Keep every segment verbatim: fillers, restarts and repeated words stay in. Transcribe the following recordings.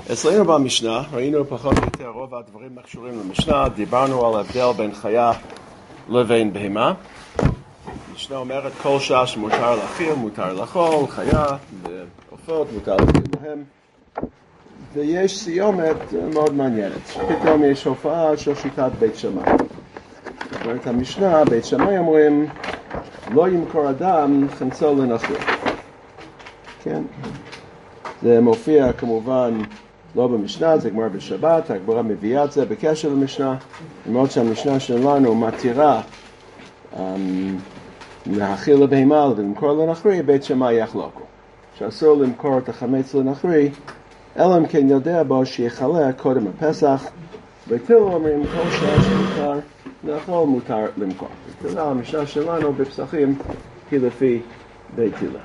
אצלנו במשנה, ראינו פחות או יותר רוב הדברים הקשורים למשנה, דיברנו על ההבדל בין חיה לבין בהמה. המשנה אומרת כל שעה שמותר להאכיל, מותר לאכול, חיה ועופות, מותר להאכיל להם. ויש סיומת מאוד מעניינת, פתאום יש הופעה של שיטת בית שמאי. זאת אומרת המשנה, בית שמאי אומרים, לא ימכור אדם חמצו לנוכרי. כן? זה מופיע כמובן לא במשנה, זה גמר בשבת, הגמרא מביאה את זה בקשר למשנה, למרות שהמשנה שלנו מתירה um, להאכיל לבהמה ולמכור לנוכרי, בית שמאי יחלוקו. שאסור למכור את החמץ לנוכרי, אלא אם כן יודע בו שיחלה קודם הפסח, ביתיל אומרים כל שעה שמותר לאכול מותר למכור. ביתילה, המשנה שלנו בפסחים היא לפי ביתילה.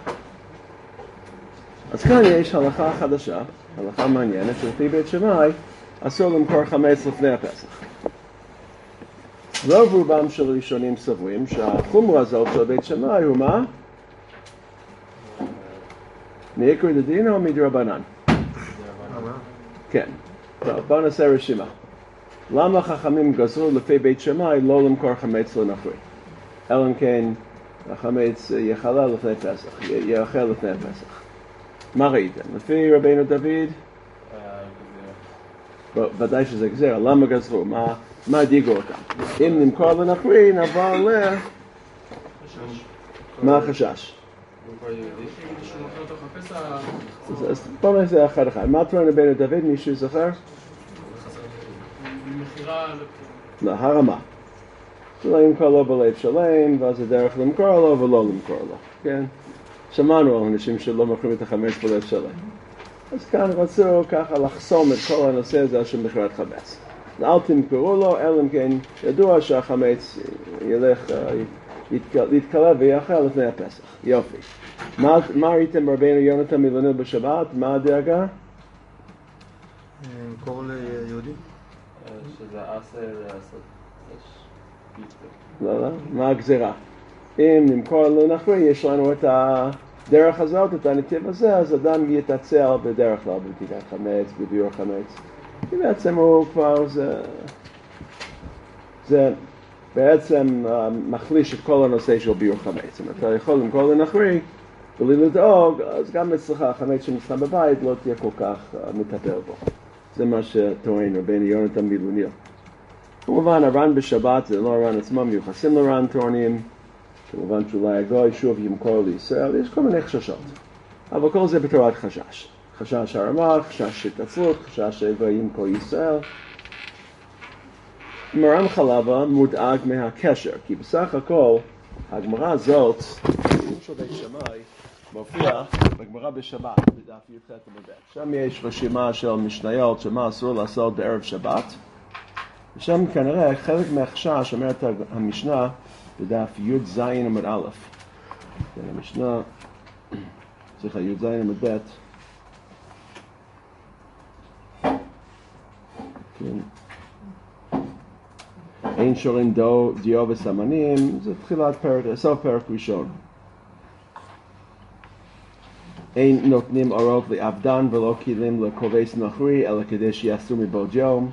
אז כאן יש הלכה חדשה, הלכה מעניינת, שלפי בית שמאי אסור למכור חמץ לפני הפסח. רוב רובם של ראשונים סוברים שהחומרה הזאת של בית שמאי הוא מה? מעיקר דדין או מדרבנן? כן. טוב, בואו נעשה רשימה. למה חכמים גזרו לפי בית שמאי לא למכור חמץ לנוכרי? אלא אם כן החמץ יחלה לפני פסח, יאכל לפני הפסח. מה ראיתם? לפי רבינו דוד? ודאי שזה גזר, למה גזרו? מה, מה דיגו אותם? אם נמכור לנוכרי, נעבור ל... מה החשש? אז בואו נעשה אחד אחד. מה תראה רבינו דוד? מישהו זוכר? לא, הרמה. שלא ימכור לו בלב שלם, ואז הדרך למכור לו ולא למכור לו. כן? שמענו על אנשים שלא מוכרים את החמץ בלב שלם. אז כאן רצו ככה לחסום את כל הנושא הזה של מכירת חמץ. אל תמכרו לו, אלא אם כן ידוע שהחמץ ילך, יתקלה ויאכל לפני הפסח. יופי. מה, מה ראיתם רבינו יונתן מילוני בשבת? מה הדאגה? למכור ליהודי? שזה עשה לעשות. לא, לא. מה הגזירה? אם נמכור לנוכרי, יש לנו את הדרך הזאת, את הנתיב הזה, אז אדם יתעצל בדרך כלל, בבדיקת חמץ, בביאור חמץ. כי בעצם הוא כבר, זה, זה בעצם uh, מחליש את כל הנושא של ביאור חמץ. אם אתה יכול למכור לנוכרי, בלי לדאוג, אז גם אצלך החמץ שנמצא בבית לא תהיה כל כך uh, מטפל בו. זה מה שטוען רבינו יונתן מילוני. כמובן, הר"ן בשבת, זה לא הר"ן עצמם, מיוחסים לר"ן טוענים, כמובן שאולי הגוי שוב ימכור לישראל, יש כל מיני חששות. אבל כל זה בתורת חשש. חשש הרמ"ח, חשש שתצלות, חשש שהגוי ימכור ישראל. מרן חלבה מודאג מהקשר, כי בסך הכל, הגמרא הזאת, של בית שמאי, מופיע בגמרא בשבת, בדף י"ח עמוד ב'. שם יש רשימה של משניות שמה אסור לעשות בערב שבת. ושם כנראה חלק מהחשש, אומרת המשנה, בדף י"ז עמוד א'. כן, המשנה, סליחה, י"ז עמוד ב'. כן. אין שורים דו, דיו וסמנים, זה תחילת פרק, סוף פרק ראשון. אין נותנים ארוך לעבדן ולא כלים לכובש נוכרי, אלא כדי שיעשו מבעוד יום.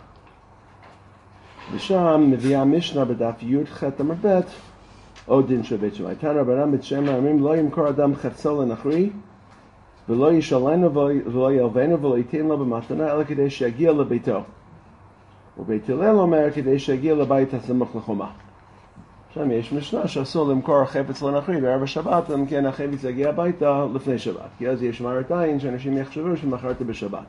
ושם מביאה משנה בדף י"ח עמוד ב' עוד דין של בית שמאי. תנא רבנן בית שמאי אומרים לא ימכור אדם חפצו לנוכרי ולא ישלנו ולא ילבנו ולא ייתן לו במתנה אלא כדי שיגיע לביתו. ובית הלל אומר כדי שיגיע לבית הסמוך לחומה. שם יש משנה שאסור למכור חפץ לנוכרי בערב השבת, אם כן החפץ יגיע הביתה לפני שבת. כי אז יש מראית עין שאנשים יחשבו שמכרת בשבת.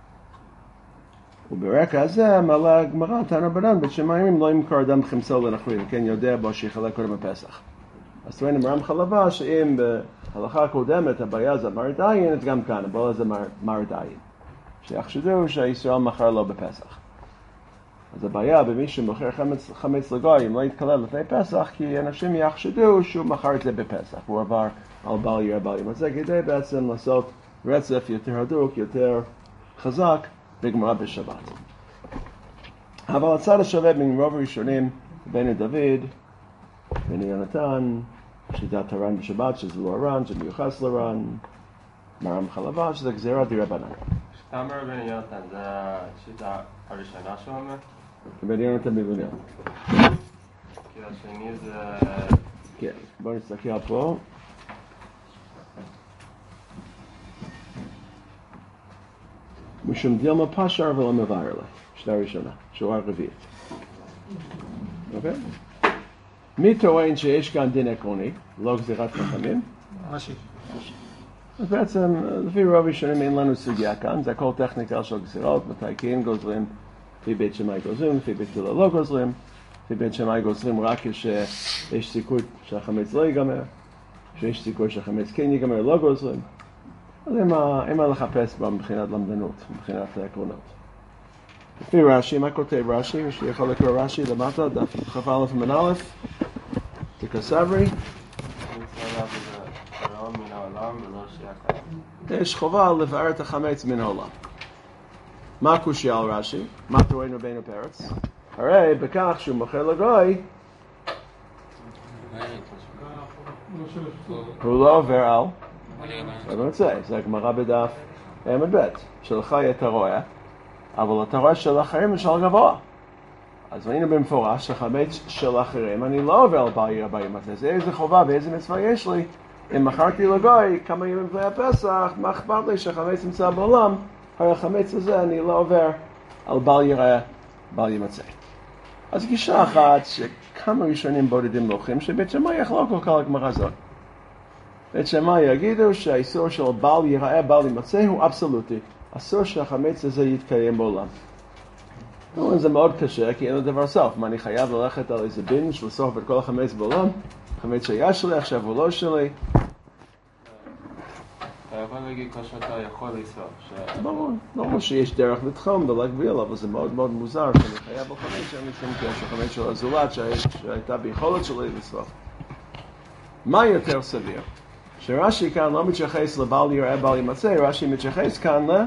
וברקע הזה מעלה הגמרא, תנא רבנן בית שמאי אומרים לא ימכור אדם חמצו לנוכרי, וכן יודע בו שיחלה קודם הפסח. אז טוען מרן חלבה שאם בהלכה הקודמת הבעיה זה מראית עין, אז גם כאן הבעיה זה מראית עין. שיחשדו שישראל מכר לו בפסח. אז הבעיה במי שמוכר חמץ, חמץ לגוי, אם לא יתקלל לפני פסח, כי אנשים יחשדו שהוא מכר את זה בפסח, הוא עבר על בל יראה בל יראה. אז זה כדי בעצם לעשות רצף יותר הדוק, יותר חזק, בגמרא בשבת. אבל הצד השווה בין רוב הראשונים, בין דוד, בין יונתן, שיטת הר"ן בשבת, שזה לא הר"ן, שזה מיוחס לר"ן, מרן חלבה, שזה גזירה דרבנן. כמה רבני יונתן, זה השיטה הראשונה שהוא אומר? רבני יונתן בבניין. כי השני זה... כן, בואו נסתכל פה. משום דילמה פשר ולא מבאר לה, שיטה ראשונה, שורה רביעית. אוקיי? מי טוען שיש כאן דין עקרוני, לא גזירת חכמים? רש"י. אז בעצם, לפי רוב ראשונים אין לנו סוגיה כאן, זה הכל טכניקה של גזירות, מתי כן גוזרים, לפי בית שמאי גוזרים, לפי בית הלל לא גוזרים, לפי בית שמאי גוזרים רק כשיש סיכוי שהחמץ לא ייגמר, כשיש סיכוי שהחמץ כן ייגמר, לא גוזרים. אז אין מה לחפש בה מבחינת למדנות, מבחינת העקרונות. לפי רש"י, מה כותב רש"י? מי שיכול לקרוא רש"י למטה, דף כ"א עמוד א', תקסברי. יש חובה לבאר את החמץ מן העולם. מה הקושיה על רש"י? מה טוען רבנו פרץ? הרי בכך שהוא מוכר לגוי, הוא לא עובר על רבנו מצא. זה הגמרא בדף עמוד ב', שלך אתה רואה, אבל אתה רואה של אחרים יש על גבוה. אז ראינו במפורש שחמץ של אחרים אני לא עובר על בעל עיר הבאים. אז איזה חובה ואיזה מצווה יש לי? אם מכרתי לגוי כמה ימים לפני הפסח, מה אכפת לי שהחמץ נמצא בעולם? הרי החמץ הזה אני לא עובר על בעל יראה, בעל ימצא. אז גישה אחת שכמה ראשונים בודדים לוקחים, שבית שמאי יחלוק על כל הגמרא הזאת. בית שמאי יגידו שהאיסור של בעל יראה, בעל ימצא הוא אבסולוטי. אסור שהחמץ הזה יתקיים בעולם. זה מאוד קשה, כי אין לו דבר סוף. מה, אני חייב ללכת על איזה בין של סוף את כל החמץ בעולם? חמץ שהיה שלי, עכשיו הוא לא שלי. אתה יכול להגיד כל שאתה יכול לשרוף. ברור, ברור שיש דרך לתחום ולהגביל, אבל זה מאוד מאוד מוזר שאני חייב על חמץ שאני שום קשר, חמץ של הזולת שהייתה ביכולת שלי לשרוף. מה יותר סביר? שרש"י כאן לא מתייחס לבעל יראה בעל ימצא, רש"י מתייחס כאן ל...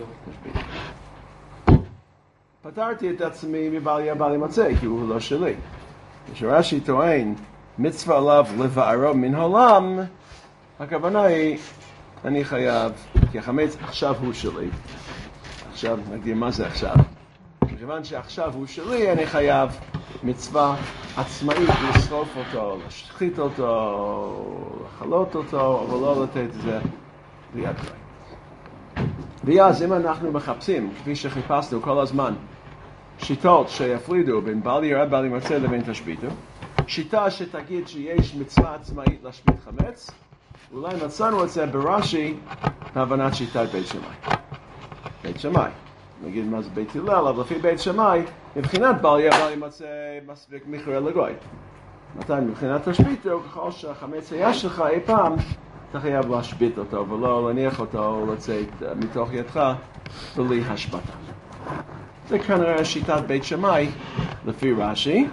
פתרתי את עצמי מבעל יראה בעל ימצא, כי הוא לא שלי. כשרש"י טוען מצווה עליו לבערו מן העולם, הכוונה היא, אני חייב, כי החמץ עכשיו הוא שלי. עכשיו, נגיד מה זה עכשיו? מכיוון שעכשיו הוא שלי, אני חייב מצווה עצמאית לשרוף אותו, לשחית אותו, לחלות אותו, אבל לא לתת את זה ליד גוי. ואז אם אנחנו מחפשים, כפי שחיפשנו כל הזמן, שיטות שיפרידו בין בעל יראה בעל ימצא לבין תשביתו, שיטה שתגיד שיש מצווה עצמאית להשבית חמץ, אולי מצאנו את זה ברש"י בהבנת שיטת בית שמאי. בית שמאי. נגיד מה זה בית הלל, אבל לפי בית שמאי, מבחינת בעל יראה בעל ימצא מספיק מכרה לגוי. מתי מבחינת תשביתו, ככל שהחמץ היה שלך אי פעם, אתה חייב להשבית אותו ולא להניח אותו לצאת מתוך ידך בלי השבתה. זה כנראה שיטת בית שמאי לפי רש"י.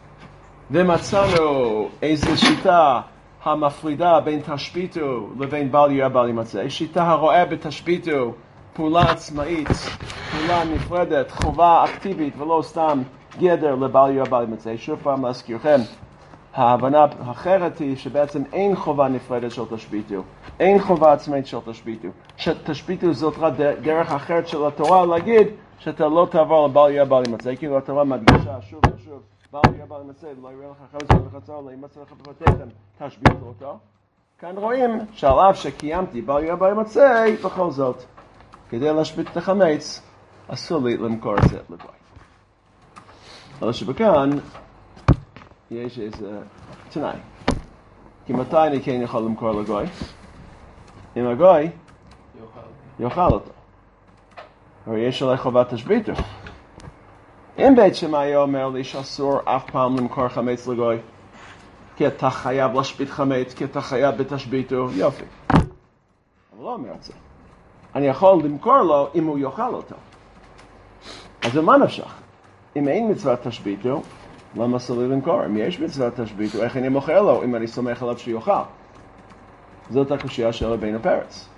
ומצאנו איזו שיטה המפרידה בין תשביתו לבין בעל יראה בעל ימצא. שיטה הרואה בתשביתו פעולה עצמאית, פעולה נפרדת, חובה אקטיבית ולא סתם גדר לבעל יראה בעל ימצא. שוב פעם להזכירכם, ההבנה האחרת היא שבעצם אין חובה נפרדת של תשביתו, אין חובה עצמאית של תשביתו. שתשביתו זאת רק דרך אחרת של התורה להגיד שאתה לא תעבור לבעל יראה בעל ימצא, כאילו התורה מדגישה שוב ושוב, בעל יראה בעל ימצא, ולא יראה לך חמץ וחצר, לא ימצא לך בפרטיכם, תשביתו אותו. כאן רואים שעל אף שקיימתי בעל יראה בעל ימצא, בכל זאת, כדי להשבית את החמץ, אסור לי למכור את זה לגוי. אבל שבכאן, יש איזה תנאי. כי מתי אני כן יכול למכור לגוי? אם הגוי יאכל אותו. הרי יש עלי חובת תשביתו. אם בית שמאי אומר לי שאסור אף פעם למכור חמץ לגוי, כי אתה חייב להשבית חמץ, כי אתה חייב בתשביתו, יופי. אבל לא אומר את זה. אני יכול למכור לו אם הוא יאכל אותו. אז מה נפשך? אם אין מצוות תשביתו, למה אסור לי למכור? אם יש מצוות תשביתו, איך אני מוכר לו אם אני סומך עליו שיאכל? זאת הקושיה של רבנו פרץ.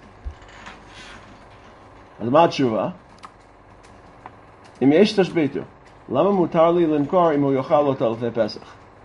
אז מה התשובה? אם יש תשביתו, למה מותר לי למכור אם הוא יאכל אותו לפני פסח?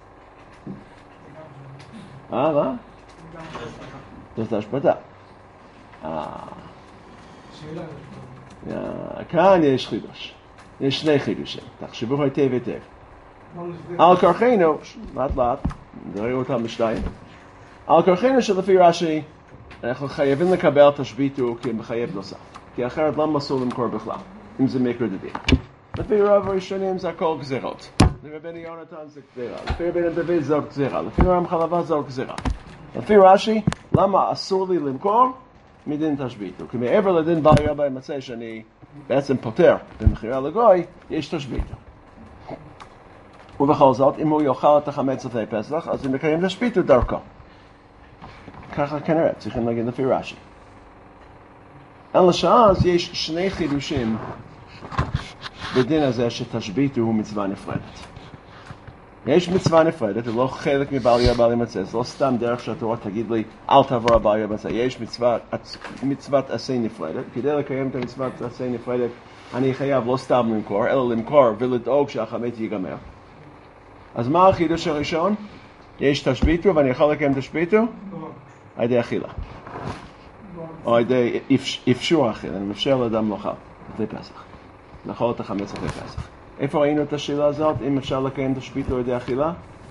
אה, מה? זאת השבתה. אה. כאן יש חידוש. יש שני חידושים. תחשבו היטב היטב. על כורחנו, לאט לאט, נראו אותם בשתיים. על כורחנו שלפי רש"י, אנחנו חייבים לקבל תשביתו כמחייב נוסף. כי אחרת לא מסור למכור בכלל, אם זה מקרה דדי. לפי רוב הראשונים זה הכל גזירות. לרבני יונתן זה גזירה. לפי רבני דוד זה גזירה. לפי רם חלבה זה גזירה. לפי רש"י, למה אסור לי למכור? מדין תשביתו. כי מעבר לדין בעל רבי מצא שאני בעצם פותר במחירה לגוי, יש תשביתו. ובכל זאת, אם הוא יאכל את החמץ לפני פסח, אז הם מקיים תשביתו דרכו. ככה כנראה, צריכים להגיד לפי רש"י. אלא שאז יש שני חידושים בדין הזה שתשביתו הוא מצווה נפרדת. יש מצווה נפרדת, זה לא חלק מבעל יהיה בעל ימצא, זה לא סתם דרך שהתורה תגיד לי, אל תעבור הבעל יהיה ימצא. יש מצוות, מצוות עשה נפרדת, כדי לקיים את המצוות עשה נפרדת, אני חייב לא סתם למכור, אלא למכור ולדאוג שהחמץ ייגמר. אז מה החידוש הראשון? יש תשביתו, ואני יכול לקיים תשביתו? על ידי אכילה. או על ידי אפשור אכילה, אני מאפשר לאדם לאכל, לפני פסח. לאכול את החמץ לפני פסח. איפה ראינו את השאלה הזאת, אם אפשר לקיים תשביתו על ידי אכילה?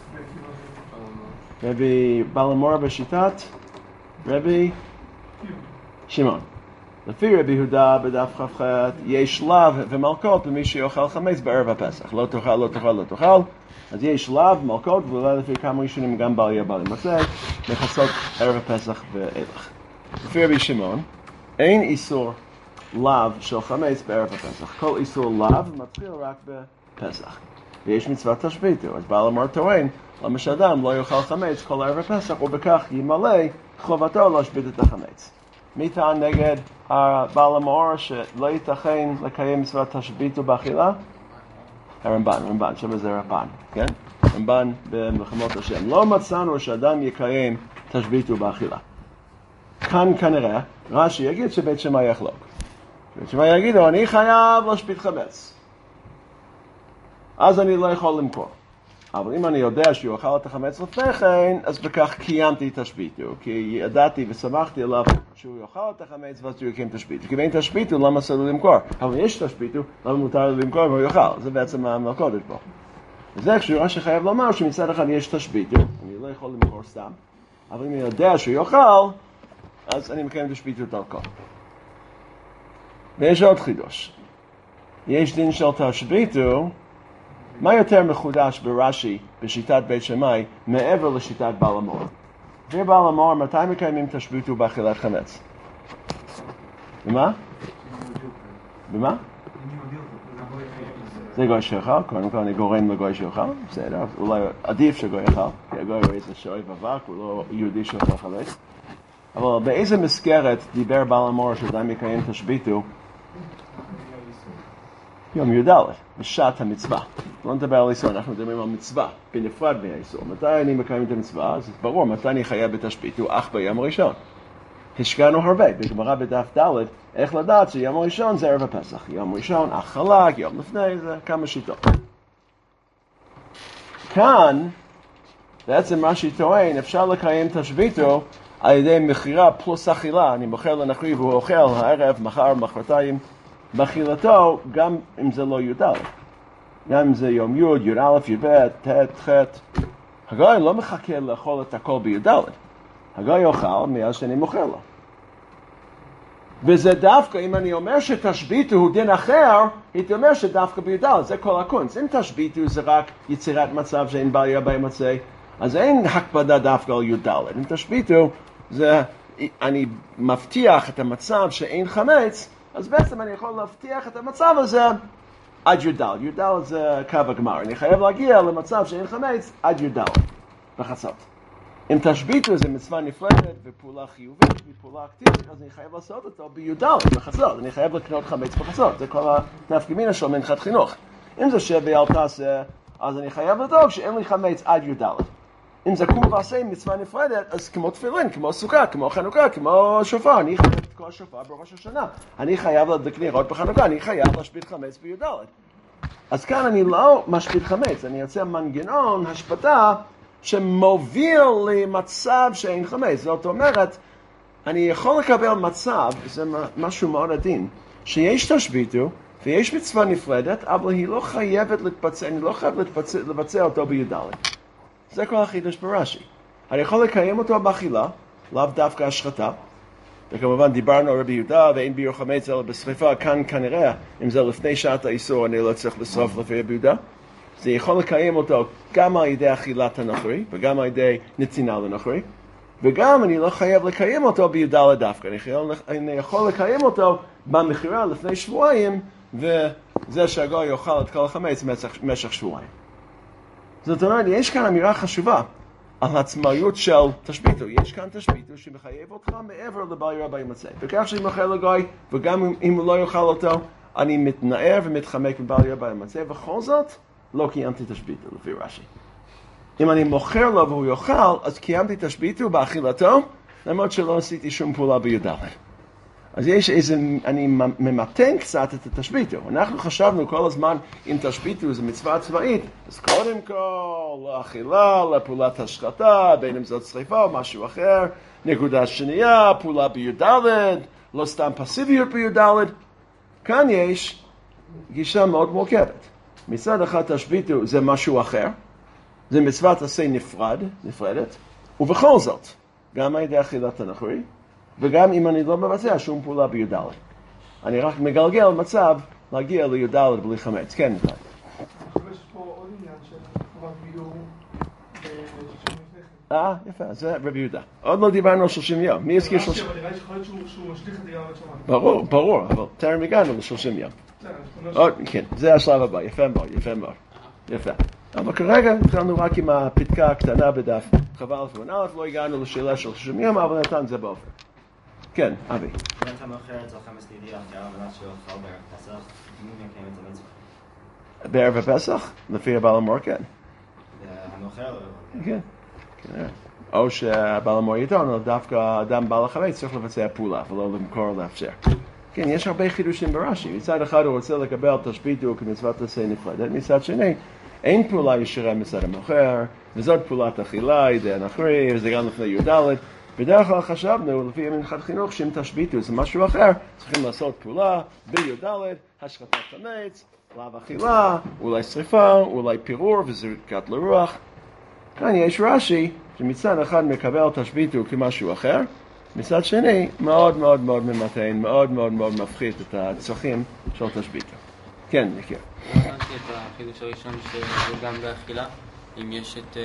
רבי בעל המורה בשיטת רבי שמעון. לפי רבי יהודה בדף כ"ח יש שלב ומלכות למי שיאכל חמץ בערב הפסח. לא תאכל, לא תאכל, לא תאכל. אז יש שלב, מלכות, ואולי לפי כמה ראשונים גם בעל יהיה בעל ימצא, מחצות ערב הפסח ואילך. לפי רבי שמעון, אין איסור לאו של חמץ בערב הפסח. כל איסור לאו מתחיל רק בפסח. ויש מצוות תשביתו. אז בעל המורה טוען, למה שאדם לא יאכל חמץ כל ערב הפסח, ובכך ימלא חובתו להשבית את החמץ. מי טען נגד בעל המורה שלא ייתכן לקיים מצוות תשביתו באכילה? הרמב"ן, רמב"ן, שם זה רמב"ן, כן? רמב"ן במלחמות השם. לא מצאנו שאדם יקיים תשביתו באכילה. כאן כנראה, רש"י יגיד שבית שמאי יחלוק. בית שמאי יגידו, אני חייב להשבית חמץ. אז אני לא יכול למכור. אבל אם אני יודע שהוא אכל את החמץ לפני כן, אז בכך קיימתי תשביתו. כי ידעתי ושמחתי עליו שהוא יאכל את החמץ ואז הוא יקיים תשביתו. כי בין תשביתו, למה אסור לו למכור? אבל יש תשביתו, למה מותר לו למכור והוא יאכל? זה בעצם המלכודת פה. וזה כשהוא שחייב לומר שמצד אחד יש תשביתו, אני לא יכול למכור סתם, אבל אם אני יודע שהוא יאכל, אז אני מקיים תשביתו דרכו. ויש עוד חידוש. יש דין של תשביתו, מה יותר מחודש ברש"י, בשיטת בית שמאי, מעבר לשיטת בעל המורה? ובעל המורה, מתי מקיימים תשביתו באכילת חמץ? במה? במה? זה גוי שאוכל, קודם כל אני גורם לגוי שאוכל, בסדר, אולי עדיף שגוי יאכל, כי הגוי הוא איזה שואב אבק, הוא לא יהודי שאוכל חמץ. אבל באיזה מסגרת דיבר בעל המורה שאדם יקיים תשביתו? יום י"ד, בשעת המצווה. לא נדבר על איסור, אנחנו מדברים על מצווה, בנפרד מהאיסור. מתי אני מקיים את המצווה? אז ברור, מתי אני חייב בתשביתו? אך ביום הראשון. השקענו הרבה, בגמרא בדף ד' איך לדעת שיום הראשון זה ערב הפסח. יום ראשון, אך חלק, יום לפני, זה כמה שיטות. כאן, בעצם מה שטוען, אפשר לקיים תשביתו על ידי מכירה פלוס אכילה. אני מוכר לנכרי והוא אוכל הערב, מחר, מחרתיים, באכילתו, גם אם זה לא י"ד. גם אם זה יום י', י"א, י"ב, ט', ח'. הגוי לא מחכה לאכול את הכל בי"ד. הגוי יאכל מאז שאני מוכר לו. וזה דווקא, אם אני אומר שתשביתו הוא דין אחר, הייתי אומר שדווקא בי"ד, זה כל הקונץ. אם תשביתו זה רק יצירת מצב שאין בעל יהיה בעל ימצא, אז אין הקפדה דווקא על י"ד. אם תשביתו, זה, אני מבטיח את המצב שאין חמץ, אז בעצם אני יכול להבטיח את המצב הזה עד י"ד. י"ד זה קו הגמר. אני חייב להגיע למצב שאין חמץ עד י"ד, בחצות. אם תשביתו זה מצווה נפרדת ופעולה חיובית ופעולה אקטיבית, אז אני חייב לעשות אותו בי"ד, בחצות. אני חייב לקנות חמץ בחצות. זה כל התפקיד של מנחת חינוך. אם זה שווה אל תעשה, אז אני חייב לדאוג שאין לי חמץ עד י"ד. אם זה קום ועשה מצווה נפרדת, אז כמו תפילין, כמו סוכה, כמו חנוכה, כמו שופר, אני חייב את כל השופר בראש השנה. אני חייב להדליק נרות בחנוכה, אני חייב להשבית חמץ בי"ד. אז כאן אני לא משבית חמץ, אני יוצא מנגנון השבתה שמוביל למצב שאין חמץ. זאת אומרת, אני יכול לקבל מצב, זה משהו מאוד עדין, שיש תשביתו, ויש מצווה נפרדת, אבל היא לא חייבת להתבצע, אני לא חייב להתבצע, לבצע אותו בי"ד. זה כל החידוש ברש"י. אני יכול לקיים אותו באכילה, לאו דווקא השחתה, וכמובן דיברנו על רבי יהודה, ואין ביור חמץ אלא בשריפה, כאן כנראה, אם זה לפני שעת האיסור, אני לא צריך לשרוף לפי רבי יהודה. זה יכול לקיים אותו גם על ידי אכילת הנוכרי, וגם על ידי נתינה לנוכרי, וגם אני לא חייב לקיים אותו בי"ד דווקא, אני יכול, אני יכול לקיים אותו במכירה לפני שבועיים, וזה שהגוי יאכל את כל החמץ במשך שבועיים. זאת אומרת, יש כאן אמירה חשובה על עצמאיות של תשביתו. יש כאן תשביתו שמחייב אותך מעבר לבל יראה בהימצא. וכך שאני מוכר לגוי, וגם אם הוא לא יאכל אותו, אני מתנער ומתחמק מבל יראה בהימצא, ובכל זאת, לא קיימתי תשביתו לפי רש"י. אם אני מוכר לו והוא יאכל, אז קיימתי תשביתו באכילתו, למרות שלא עשיתי שום פעולה בי"ד. אז יש איזה, אני ממתן קצת את התשביתו. אנחנו חשבנו כל הזמן, אם תשביתו זה מצווה צבאית, אז קודם כל, לאכילה, לפעולת השחתה, בין אם זאת שריפה או משהו אחר, נקודה שנייה, פעולה בי"ד, לא סתם פסיביות בי"ד. כאן יש גישה מאוד מורכבת. מצד אחד תשביתו זה משהו אחר, זה מצוות עשה נפרד, נפרדת, ובכל זאת, גם על ידי אכילת הנוכרי, וגם אם אני לא מבצע שום פעולה בי"ד. אני רק מגלגל מצב להגיע לי"ד בלי חמץ. כן, נפרד. יש פה עוד עניין של חובת ביור ב-שלושים לפני. אה, יפה, זה רבי יהודה. עוד לא דיברנו על שלושים יום. מי הזכיר שלושים? אבל נראה לי שיכול להיות שהוא משליך את זה גם על שמיים. ברור, ברור, אבל טרם הגענו ל-שלושים יום. כן, זה השלב הבא, יפה מאוד, יפה מאוד. יפה. אבל כרגע התחלנו רק עם הפתקה הקטנה בדף חבל א', לא הגענו לשאלה של שלושים יום, אבל נתן זה באופן. כן, אבי. אם אתה מוכר את חמץ לידיעה, כי הרב נשאר אוכל בערב פסח, מי מקיים את המצווה? בערב הפסח? לפי הבעל המור, כן. המוכר לא? כן, כן. או שהבעל המור יתון, או דווקא אדם בעל החמץ צריך לבצע פעולה, ולא למכור או לאפשר. כן, יש הרבה חידושים ברש"י. מצד אחד הוא רוצה לקבל תשביתו כמצוות עשה נפרדת, מצד שני, אין פעולה ישירה מצד המוכר, וזאת פעולת אכילה, ידי הנוכרי, וזה גם לפני י"ד. בדרך כלל חשבנו, לפי מנחת חינוך, שאם תשביתו זה משהו אחר, צריכים לעשות פעולה בי"ד, השחתת חמץ, לאו אכילה, אולי שריפה, אולי פירור וזריקת לרוח. כאן יש רש"י שמצד אחד מקבל תשביתו כמשהו אחר, מצד שני מאוד מאוד מאוד ממתן, מאוד מאוד מאוד מפחית את הצרכים של תשביתו. כן, נכיר. הבנתי את החידוש הראשון שזה גם באכילה, אם יש את,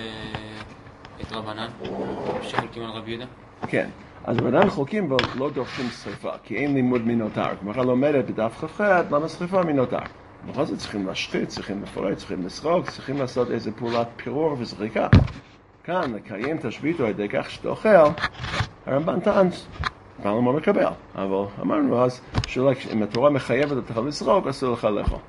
את רבנן, שחולקים על רבי יהודה? כן, אז רבנן חולקים ולא דורשים שריפה, כי אין לימוד מנותר. כלומר, לומדת בדף כ"ח, למה שריפה מנותר? בכל זאת צריכים להשחית, צריכים לפרט, צריכים לשרוק, צריכים לעשות איזו פעולת פירור וזריקה. כאן, לקיים תשביתו על ידי כך שאתה אוכל, הרמב"ן טען, פעם לא מקבל. אבל אמרנו אז, שאם התורה מחייבת אותך לסרוק, אסור לך לאכול.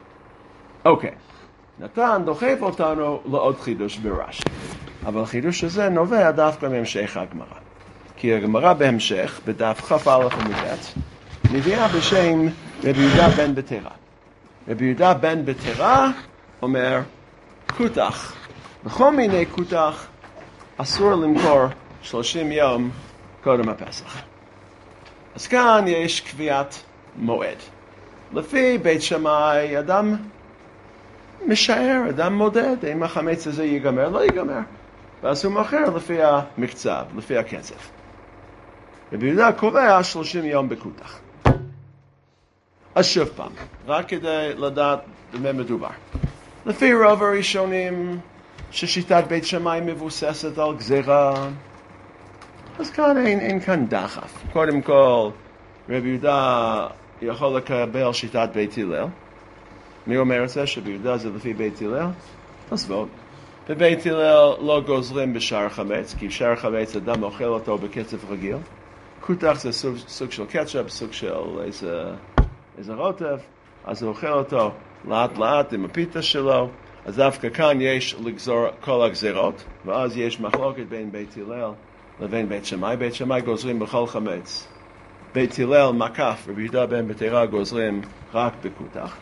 אוקיי, נתן דוחף אותנו לעוד חידוש ברש"י. אבל החידוש הזה נובע דווקא מהמשך הגמרא. כי הגמרא בהמשך, בדף כ"א עמוד ב', מביאה בשם רבי יהודה בן בתרא. רבי יהודה בן בתרא אומר, כותח. בכל מיני כותח אסור למכור שלושים יום קודם הפסח. אז כאן יש קביעת מועד. לפי בית שמאי, אדם משער, אדם מודד, אם החמץ הזה ייגמר, לא ייגמר. ואז הוא מוכר לפי המקצב, לפי הקצב. רבי יהודה קובע שלושים יום בכותח. אז שוב פעם, רק כדי לדעת במה מדובר. לפי רוב הראשונים ששיטת בית שמאי מבוססת על גזירה, אז כאן אין, אין כאן דחף. קודם כל, רבי יהודה יכול לקבל שיטת בית הלל. מי אומר את זה? שרבי יהודה זה לפי בית הלל? אז בואו. בבית הלל לא גוזרים בשער חמץ, כי שער חמץ אדם אוכל אותו בקצב רגיל. כותח זה סוג, סוג של קטשופ, סוג של איזה, איזה רוטב, אז הוא אוכל אותו לאט לאט עם הפיתה שלו. אז דווקא כאן יש לגזור כל הגזירות, ואז יש מחלוקת בין בית הלל לבין בית שמאי. בית שמאי גוזרים בכל חמץ. בית הלל מקף, רבי יהודה בן בתרא גוזרים רק בכותח.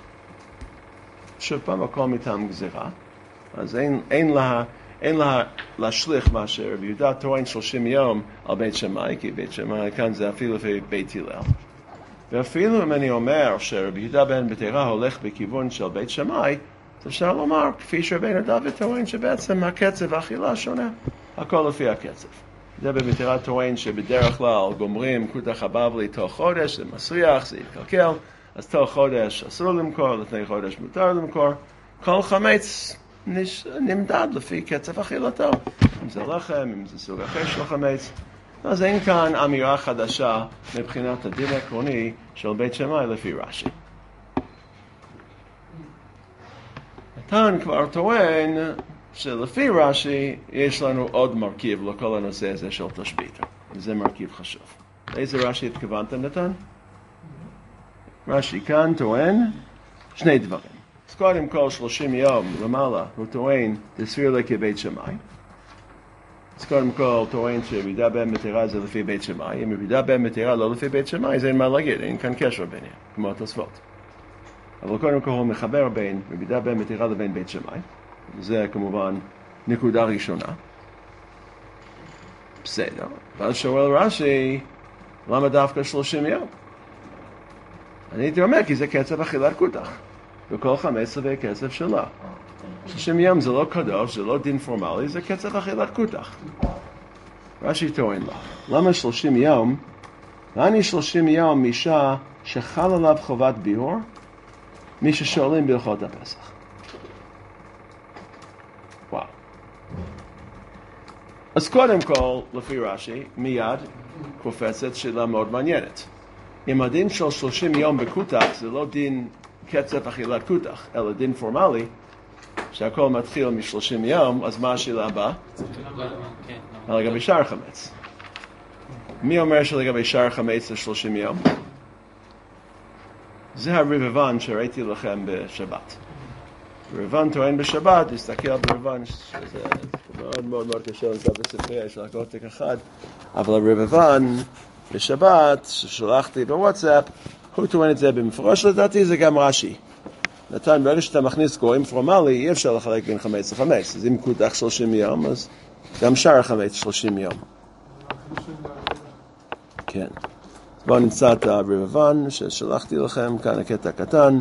שוב פעם, הכל מטעם גזירה. אז אין, אין לה, אין לה להשליך מה שרבי יהודה טוען שלושים יום על בית שמאי, כי בית שמאי כאן זה אפילו לפי בית הלל. ואפילו אם אני אומר שרבי יהודה בן בתרא הולך בכיוון של בית שמאי, אז אפשר לומר, כפי שרבנו דוד טוען שבעצם הקצב האכילה שונה, הכל לפי הקצב. זה בתרא טוען שבדרך כלל גומרים כותח הבבלי תוך חודש, זה מסריח, זה יתקלקל, אז תוך חודש אסור למכור, לפני חודש מותר למכור. כל חמץ נמדד לפי קצב אכילתו, אם זה לחם, אם זה סוג אחר של חמץ. אז אין כאן אמירה חדשה מבחינת הדין העקרוני של בית שמאי לפי רש"י. נתן כבר טוען שלפי רש"י יש לנו עוד מרכיב לכל הנושא הזה של תשבית. וזה מרכיב חשוב. לאיזה רש"י התכוונתם נתן? רש"י כאן טוען שני דברים. אז קודם כל שלושים יום למעלה הוא טוען תסביר לי כבית שמאי. אז קודם כל טוען שרבידה בן מתירה זה לפי בית שמאי. אם רבידה בן מתירה לא לפי בית שמאי זה אין מה להגיד, אין כאן קשר ביניהם, כמו התוספות. אבל קודם כל הוא מחבר בין רבידה בן מתירה לבין בית שמאי. זה כמובן נקודה ראשונה. בסדר. ואז שואל רש"י, למה דווקא שלושים יום? אני הייתי אומר, כי זה קצב אכילת כותח. וכל חמץ זה קצב שלה. שלושים יום זה לא קדוש, זה לא דין פורמלי, זה קצב אכילת כותח. רש"י טוען לה. למה שלושים יום? ואני שלושים יום משעה שחל עליו חובת ביהור, מי ששואלים בהלכות הפסח. וואו. אז קודם כל, לפי רש"י, מיד קופצת שאלה מאוד מעניינת. אם הדין של שלושים יום בכותח זה לא דין קצב אכילת כותח, אלא דין פורמלי, שהכל מתחיל מ-שלושים יום, אז מה השאלה הבאה? לגבי שער חמץ. מי אומר שלגבי שער חמץ זה שלושים יום? זה הרבבן שראיתי לכם בשבת. רבבן טוען בשבת, תסתכל ברבבן, שזה מאוד מאוד מאוד קשה לזה בספרייה, יש רק עותק אחד, אבל הרבבן בשבת, ששלחתי בוואטסאפ, הוא טוען את זה במפורש, לדעתי זה גם רש"י. נתן, ברגע שאתה מכניס גורם פורמלי, אי אפשר לחלק בין חמץ לחמץ. אז אם קודח שלושים יום, אז גם שער חמץ שלושים יום. כן. בואו נמצא את הרבבן ששלחתי לכם, כאן הקטע קטן.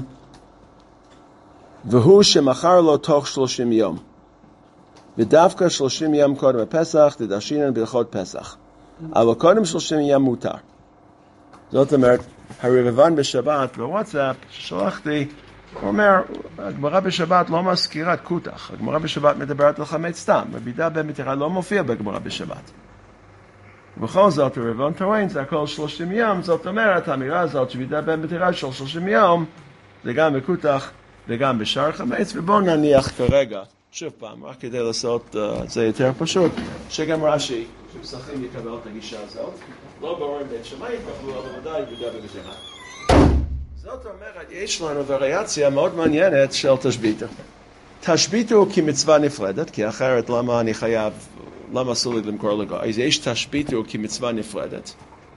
והוא שמחר לו תוך שלושים יום. ודווקא שלושים יום קודם הפסח, תדרשינן בהלכות פסח. אבל קודם שלושים יום מותר. זאת אומרת, הרבבן בשבת בוואטסאפ ששלחתי, הוא אומר, הגמרא בשבת לא מזכירה כותח. הגמרא בשבת מדברת על חמץ סתם. רבידה בן מתירה לא מופיע בגמרא בשבת. ובכל זאת, הרבבן טוען, זה הכל שלושים יום. זאת אומרת, האמירה הזאת, שרבידה בן מתירה של שלושים יום, זה גם בכותח וגם בשער חמץ. ובואו נניח כרגע, שוב פעם, רק כדי לעשות את uh, זה יותר פשוט, שגם רש"י, שפסחים יקבל את הגישה הזאת, לא ברור עם בית שמאי, אבל ודאי רבידה בן מתירה. זאת אומרת, יש לנו וריאציה מאוד מעניינת של תשביתה. תשביתה הוא כמצווה נפרדת, כי אחרת למה אני חייב, למה אסור לי למכור לגוי? אז יש תשביתה הוא כמצווה נפרדת.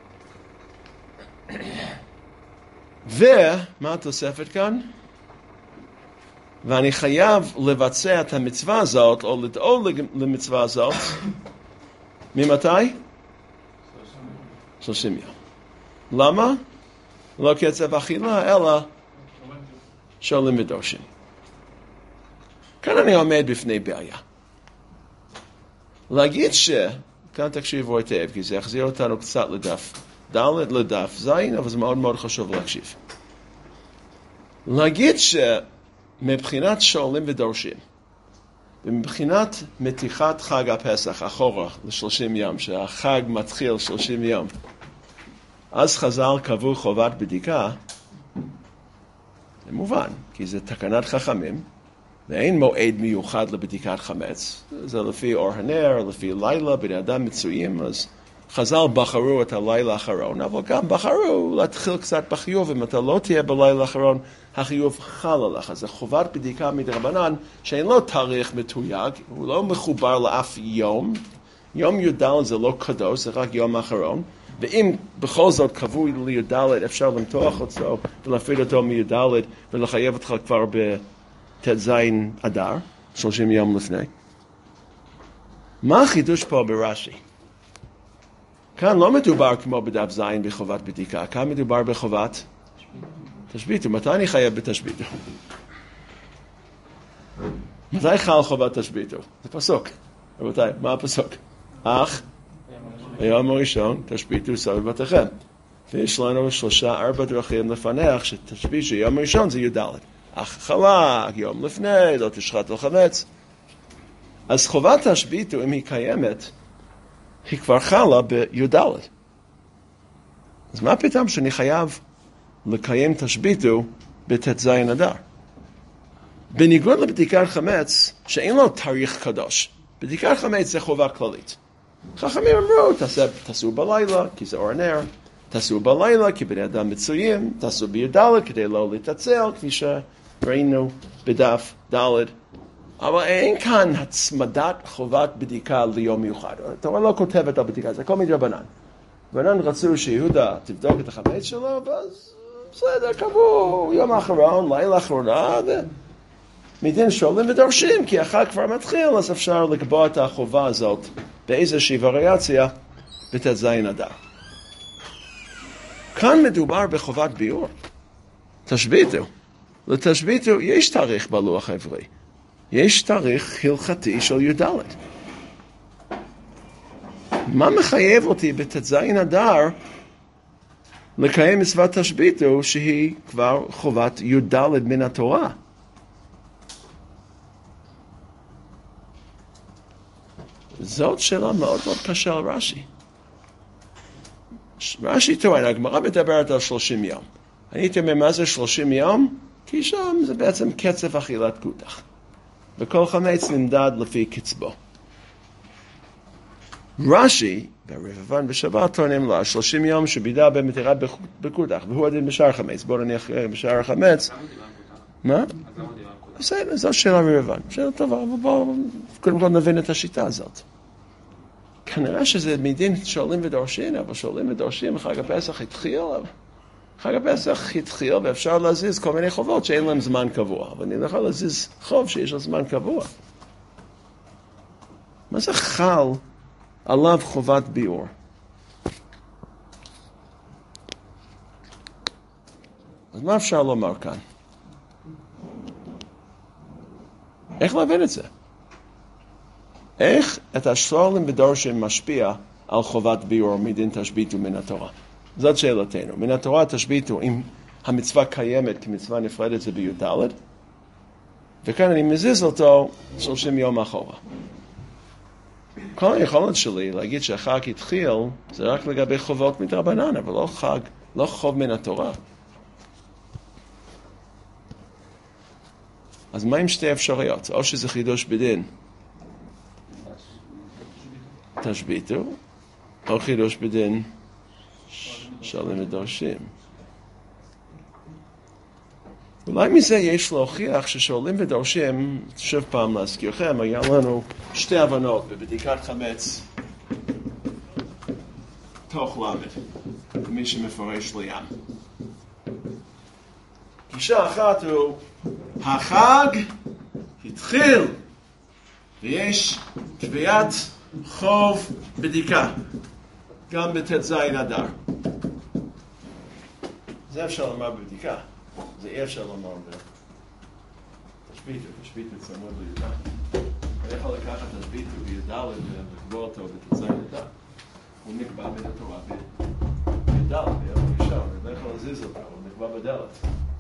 ומה התוספת כאן? ואני חייב לבצע את המצווה הזאת, או לדאוג למצווה הזאת, ממתי? שלושים יום. למה? לא קצב אכילה, אלא שואלים ודורשים. כאן אני עומד בפני בעיה. להגיד ש... כאן תקשיבו היטב, כי זה יחזיר אותנו קצת לדף ד' לדף ז', אבל זה מאוד מאוד חשוב להקשיב. להגיד שמבחינת שואלים ודורשים, ומבחינת מתיחת חג הפסח אחורה ל-שלושים יום, שהחג מתחיל שלושים יום, אז חז"ל קבעו חובת בדיקה, זה מובן, כי זה תקנת חכמים, ואין מועד מיוחד לבדיקת חמץ. זה לפי אור הנר, לפי לילה, בני אדם מצויים, אז חז"ל בחרו את הלילה האחרון, אבל גם בחרו להתחיל קצת בחיוב, אם אתה לא תהיה בלילה האחרון, החיוב חל עליך. זה חובת בדיקה מדרבנן, שאין לו תאריך מתויג, הוא לא מחובר לאף יום, יום י"ד זה לא קדוש, זה רק יום האחרון, ואם בכל זאת קבוע לי"ד, אפשר למתוח אותו ולהפריד אותו מי"ד ולחייב אותך כבר בט"ז אדר, שלושים יום לפני. מה החידוש פה ברש"י? כאן לא מדובר כמו בדף זין בחובת בדיקה, כאן מדובר בחובת תשביתו. מתי אני חייב בתשביתו? מתי חל חובת תשביתו? זה פסוק. רבותיי, מה הפסוק? אך ביום הראשון תשביתו סביב בתיכם. ויש לנו שלושה ארבע דרכים לפענח שתשבית שיום הראשון זה י"ד. אך חלק, יום לפני, לא תשחט על חמץ. אז חובת תשביתו, אם היא קיימת, היא כבר חלה בי"ד. אז מה פתאום שאני חייב לקיים תשביתו בט"ז אדר? בניגוד לבדיקת חמץ, שאין לו תאריך קדוש. בדיקת חמץ זה חובה כללית. חכמים אמרו, תעשו בלילה, כי זה אור נר, תעשו בלילה, כי בני אדם מצויים, תעשו בי"ד, כדי לא להתעצל, כפי שראינו בדף ד'. אבל אין כאן הצמדת חובת בדיקה ליום מיוחד. התורה לא כותבת על בדיקה, זה כל מיני רבנן. רבנן רצו שיהודה תבדוק את החמץ שלו, ואז בסדר, קבעו יום האחרון, לילה האחרונה, מדין שואלים ודורשים, כי החג כבר מתחיל, אז אפשר לקבוע את החובה הזאת באיזושהי וריאציה בט"ז אדר. כאן מדובר בחובת ביאור. תשביתו. לתשביתו יש תאריך בלוח העברי. יש תאריך הלכתי של י"ד. מה מחייב אותי בט"ז אדר לקיים מצוות תשביתו שהיא כבר חובת י"ד מן התורה? זאת שאלה מאוד מאוד קשה על רש"י. רש"י טוען, הגמרא מדברת על שלושים יום. אני הייתי אומר, מה זה שלושים יום? כי שם זה בעצם קצב אכילת קודח. וכל חמץ נמדד לפי קצבו. רש"י, ברבבן בשבת, טוענים לה, שלושים יום שבידה במתירה בקודח, והוא הדין בשאר חמץ. בואו נניח בשאר החמץ. מה? בסדר, זו שאלה רבבן. שאלה טובה, אבל בואו קודם כל נבין את השיטה הזאת. כנראה שזה מדין שואלים ודורשים, אבל שואלים ודורשים, חג הפסח התחיל, חג הפסח התחיל, ואפשר להזיז כל מיני חובות שאין להם זמן קבוע. אבל אני לא יכול להזיז חוב שיש לו זמן קבוע. מה זה חל עליו חובת ביאור? אז מה אפשר לומר כאן? איך להבין את זה? איך את השואלים ודורשים משפיע על חובת ביאור מדין תשביתו מן התורה? זאת שאלתנו. מן התורה תשביתו אם המצווה קיימת כמצווה נפרדת זה בי"ד, וכאן אני מזיז אותו שלושים יום אחורה. כל היכולת שלי להגיד שהחג התחיל זה רק לגבי חובות מדרבנן, אבל לא חג, לא חוב מן התורה. אז מה עם שתי אפשרויות? או שזה חידוש בדין תשביתו, או חידוש בדין שואלים ודורשים. אולי מזה יש להוכיח ששואלים ודורשים, שוב פעם להזכירכם, היה לנו שתי הבנות בבדיקת חמץ תוך למד, מי שמפרש לים. גישה אחת הוא, החג התחיל ויש תביעת חוב בדיקה, גם בט"ז אדר. זה אפשר לומר בבדיקה, זה אי אפשר לומר בתשביתו, תשביתו צמוד בי"ד. אני יכול לקחת תשביתו בי"ד ולקבוע אותו בט"ז אדר. הוא נקבע מן התורה בי"ד, ביום ראשון, אני לא יכול להזיז אותו, הוא נקבע בדלת.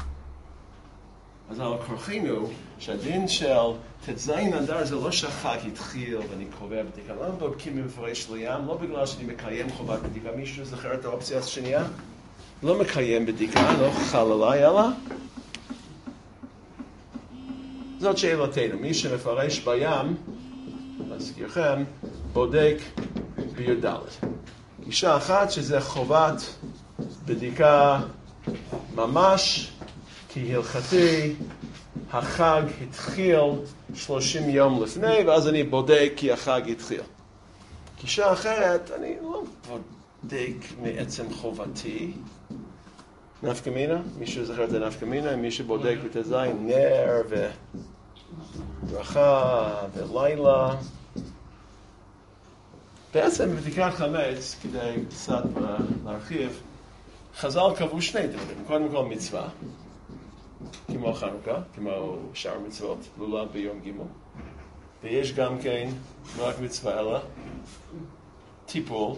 אז על כורחנו שהדין של ט"ז אדר זה לא שהחג התחיל ואני קובע בדיקה. למה בודקים מפרש לים? לא בגלל שאני מקיים חובת בדיקה. מישהו זוכר את האופציה השנייה? לא מקיים בדיקה, לא חל עליי, אלא זאת שאלתנו. מי שמפרש בים, להזכירכם, בודק בי"ד. גישה אחת שזה חובת בדיקה ממש, כי הלכתי החג התחיל שלושים יום לפני, ואז אני בודק כי החג התחיל. גישה אחרת, אני לא בודק מעצם חובתי. נפקא מינה, מישהו זוכר את זה נפקא מינה, מי שבודק בט"ז נר וברכה ולילה. בעצם בבדיקת חמץ, כדי קצת להרחיב, חז"ל קבעו שני דברים. קודם כל מצווה, כמו חנוכה, כמו שאר מצוות, לולב ביום ג', ויש גם כן, לא רק מצווה אלא, טיפול,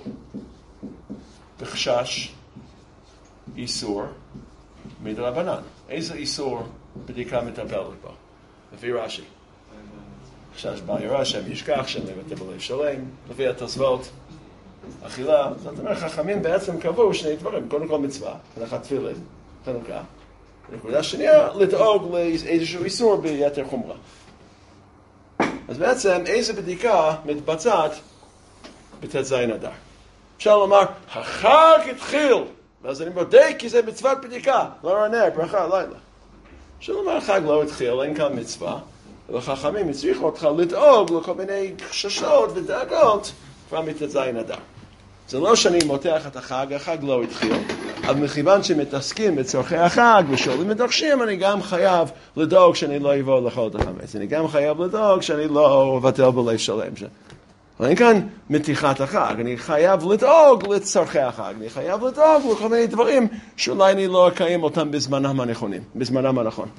בחשש, איסור, מדרבנן. איזה איסור בדיקה מטפלת בו? לפי רש"י. חשש בל ירא, שם ישכח, שם יבטא בלב שלם, לפי התוספות, אכילה. זאת אומרת, חכמים בעצם קבעו שני דברים. קודם כל מצווה, הנחת תפילין, חנוכה. נקודה שנייה, לדאוג לאיזשהו איסור ביתר חומרה. אז בעצם איזה בדיקה מתבצעת בט"ז אדר. אפשר לומר, החג התחיל, ואז אני בודק כי זה מצוות בדיקה, לא רענר, ברכה הלילה. אפשר לומר, החג לא התחיל, אין כאן מצווה, וחכמים הצריכו אותך לדאוג לכל מיני חששות ודאגות כבר מט"ז אדר. זה לא שאני מותח את החג, החג לא התחיל, אבל מכיוון שמתעסקים בצורכי החג ושואלים ודורשים, אני גם חייב לדאוג שאני לא אבוא לאכול את החמץ. אני גם חייב לדאוג שאני לא אבטל בלב שלם. אבל אין כאן מתיחת החג, אני חייב לדאוג לצורכי החג, אני חייב לדאוג לכל מיני דברים שאולי אני לא אקיים אותם בזמנם הנכונים, בזמנם הנכון.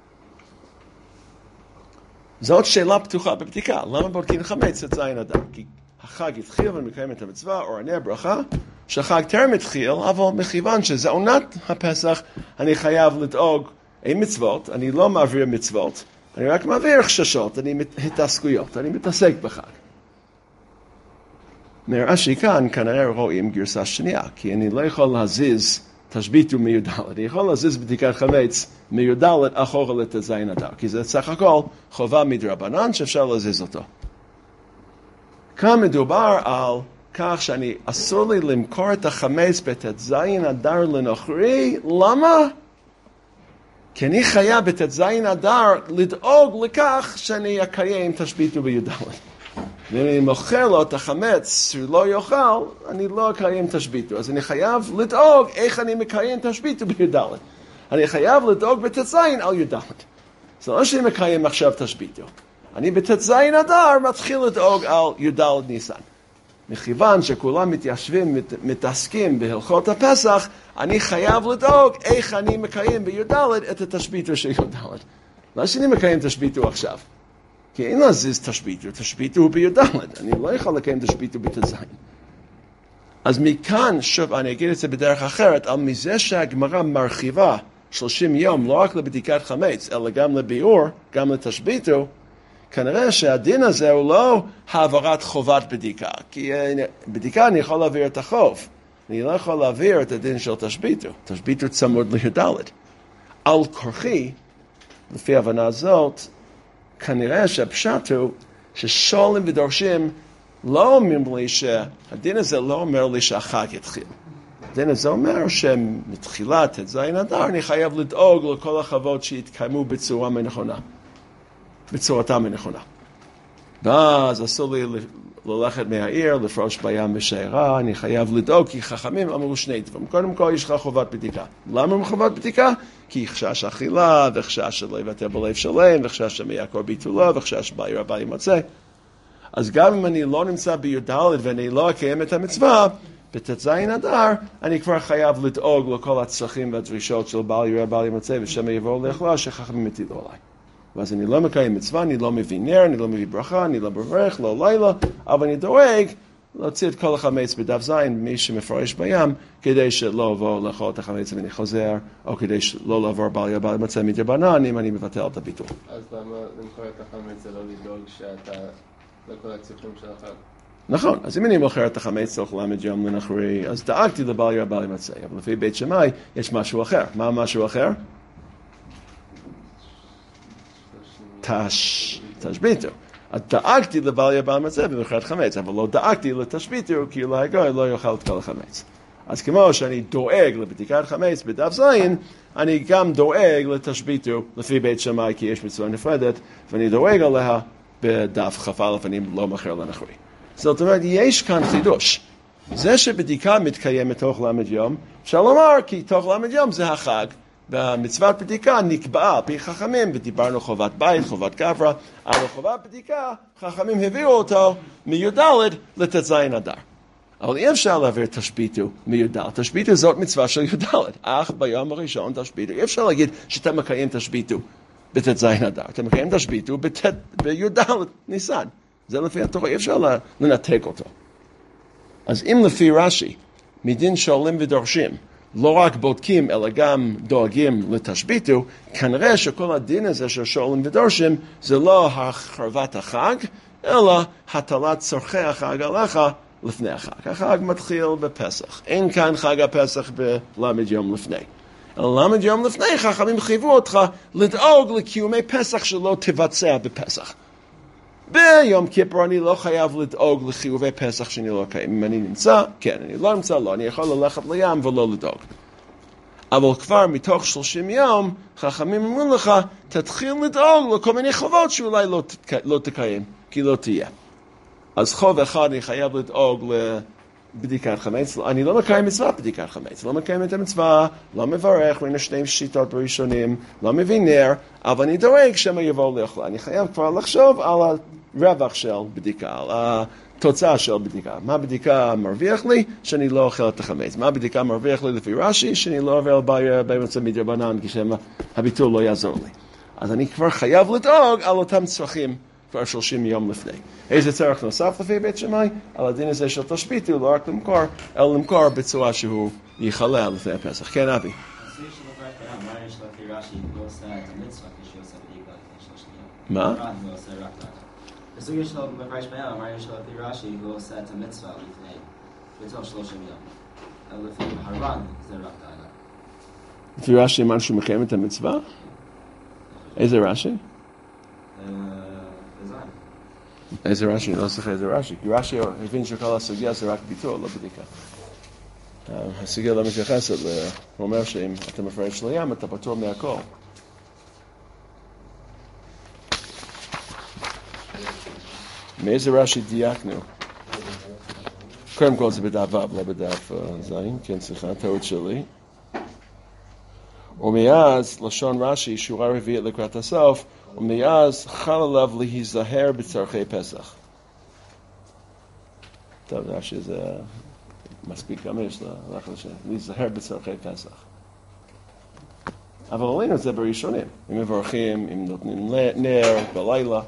זאת שאלה פתוחה בבדיקה, למה בודקים חמץ את זין אדר? כי החג התחיל ואני מקיים את המצווה, או ענה ברכה, שהחג טרם התחיל, אבל מכיוון שזה עונת הפסח, אני חייב לדאוג אין מצוות, אני לא מעביר מצוות, אני רק מעביר חששות, אני התעסקויות, אני מתעסק בחג. נראה שכאן כנראה רואים גרסה שנייה, כי אני לא יכול להזיז תשביתו מי"ד, אני יכול להזיז בדיקת חמץ מי"ד אחורה לט"ז אדר, כי זה סך הכל חובה מדרבנן שאפשר להזיז אותו. כאן מדובר על כך שאני אסור לי למכור את החמץ בט"ז אדר לנוכרי, למה? כי אני חייב בט"ז אדר לדאוג לכך שאני אקיים תשביתו בי"ד. ואם אני מוכר לו את החמץ שהוא לא יאכל, אני לא אקיים תשביתו. אז אני חייב לדאוג איך אני מקיים תשביתו בי"ד. אני חייב לדאוג בט"ז על י"ד. זה לא שאני מקיים עכשיו תשביתו. אני בט"ז אדר מתחיל לדאוג על י"ד ניסן. מכיוון שכולם מתיישבים, מת, מתעסקים בהלכות הפסח, אני חייב לדאוג איך אני מקיים בי"ד את התשביתו של י"ד. לא שאני מקיים תשביתו עכשיו. כי אין להזיז תשביתו, תשביתו הוא בי"ד, אני לא יכול לקיים תשביתו בט"ז. אז מכאן, שוב, אני אגיד את זה בדרך אחרת, על מזה שהגמרא מרחיבה שלושים יום, לא רק לבדיקת חמץ, אלא גם לביאור, גם לתשביתו, כנראה שהדין הזה הוא לא העברת חובת בדיקה, כי בדיקה אני יכול להעביר את החוב, אני לא יכול להעביר את הדין של תשביתו, תשביתו צמוד לי"ד. על כורחי, לפי ההבנה הזאת, כנראה שהפשט הוא ששואלים ודורשים לא אומרים לי שהדין הזה לא אומר לי שהחג יתחיל. הדין הזה אומר שמתחילת ט"ז אדר אני חייב לדאוג לכל החוות שהתקיימו בצורה מנכונה. בצורתם הנכונה. ואז אסור לי ללכת מהעיר, לפרוש בים בשיירה, אני חייב לדאוג, כי חכמים אמרו שני דברים. קודם כל יש לך חובת בדיקה. למה הם חובת בדיקה? כי חשש אכילה, וחשש שלא יבטא בלב שלם, וחשש שמעקר ביטולו, וחשש בל ירא בל ימצא. אז גם אם אני לא נמצא בי"ד ואני לא אקיים את המצווה, בט"ז אדר אני כבר חייב לדאוג לכל הצרכים והדרישות של בל ירא בל ימצא, ושמא יבואו לאכלה שחכמים הטילו עליי. ואז אני לא מקיים מצווה, אני לא מביא נר, אני לא מביא ברכה, אני לא מברך, לא לילה, אבל אני דואג להוציא את כל החמץ בדף זין, מי שמפרש בים, כדי שלא אבוא לאכול את החמץ ואני חוזר, או כדי שלא לעבור בל ירא בל ימצא מדרבנן, אם אני מבטל את הביטול. אז למה למכור את החמץ זה לא לדאוג שאתה, לכל הצרכים של החג? נכון, אז אם אני מוכר את החמץ תוך למד יום לנחרי, אז דאגתי לבל ירא בל ימצא, אבל לפי בית שמאי יש משהו אחר. מה משהו אחר? תש, תשביתו. אז דאגתי לבל ירא בל ימצא במכירת חמץ, אבל לא דאגתי לתשביתו, כי אולי הגוי לא יאכל את כל החמץ. אז כמו שאני דואג לבדיקת חמץ בדף זין, אני גם דואג לתשביתו לפי בית שמאי, כי יש מצווה נפרדת, ואני דואג עליה בדף כ"א, ואני לא מכר לנחרי. זאת אומרת, יש כאן חידוש. זה שבדיקה מתקיימת תוך למד יום, אפשר לומר כי תוך למד יום זה החג, והמצוות בדיקה נקבעה על פי חכמים, ודיברנו חובת בית, חובת גברא, אבל חובת בדיקה, חכמים הביאו אותו מי"ד לט"ז אדר. אבל אי אפשר להעביר תשביתו מי"ד. תשביתו זאת מצווה של י"ד. אך ביום הראשון תשביתו. אי אפשר להגיד שאתה מקיים תשביתו בט"ז אדר. אתה מקיים תשביתו בי"ד ניסן. זה לפי התורה, אי אפשר לנתק אותו. אז אם לפי רש"י, מדין שואלים ודורשים, לא רק בודקים אלא גם דואגים לתשביתו, כנראה שכל הדין הזה של שואלים ודורשים זה לא החרבת החג, אלא הטלת צורכי החג עליך לפני החג. החג מתחיל בפסח. אין כאן חג הפסח בלמד יום לפני. אלא למד יום לפני חכמים חייבו אותך לדאוג לקיומי פסח שלא תבצע בפסח. ביום כיפור אני לא חייב לדאוג לחיובי פסח שאני לא קיים. אם אני נמצא, כן, אני לא נמצא, לא. אני יכול ללכת לים ולא לדאוג. אבל כבר מתוך שלושים יום, חכמים אומרים לך, תתחיל לדאוג לכל מיני חובות שאולי לא, לא תקיים, כי לא תהיה. אז חוב אחד אני חייב לדאוג לבדיקת חמץ. אני לא מקיים מצווה בדיקת חמץ. לא מקיים את המצווה, לא מברך, ראינו שני שיטות בראשונים, לא מבין נר, אבל אני דואג שמה יבואו לאכול. אני חייב כבר לחשוב על הרווח של בדיקה, על התוצאה של בדיקה. מה בדיקה מרוויח לי? שאני לא אוכל את החמץ. מה בדיקה מרוויח לי לפי רש"י? שאני לא עובר באמצע מדרבנן, כשם הביטול לא יעזור לי. אז אני כבר חייב לדאוג על אותם צרכים כבר שלושים יום לפני. איזה צורך נוסף לפי בית שמאי? על הדין הזה של תשביתו, לא רק למכור, אלא למכור בצורה שהוא יחלל לפני הפסח. כן, אבי. מה? בסוגיה שלו בפרש בים, אמרנו שלו לפי רש"י הוא עושה את המצווה לפני, בתוך שלושים יום. אבל לפי הר"ן זה רק דאגה. לפי רש"י אמרנו שהוא מקיים את המצווה? איזה רש"י? איזה רש"י? לא צריך איזה רש"י. כי רש"י הבין שכל הסוגיה זה רק ביטול, לא בדיקה. הסוגיה לא מתייחסת, הוא אומר שאם אתה מפרש לים, אתה פטור מהכל. מאיזה רש"י דייקנו? קודם כל זה בדף ו', לא בדף זין, כן, סליחה, טעות שלי. ומאז, לשון רש"י, שורה רביעית לקראת הסוף, ומאז חל עליו להיזהר בצורכי פסח. טוב, רש"י זה מספיק גמיש, להיזהר בצורכי פסח. אבל עלינו זה בראשונים, אם מברכים, אם נותנים נר בלילה.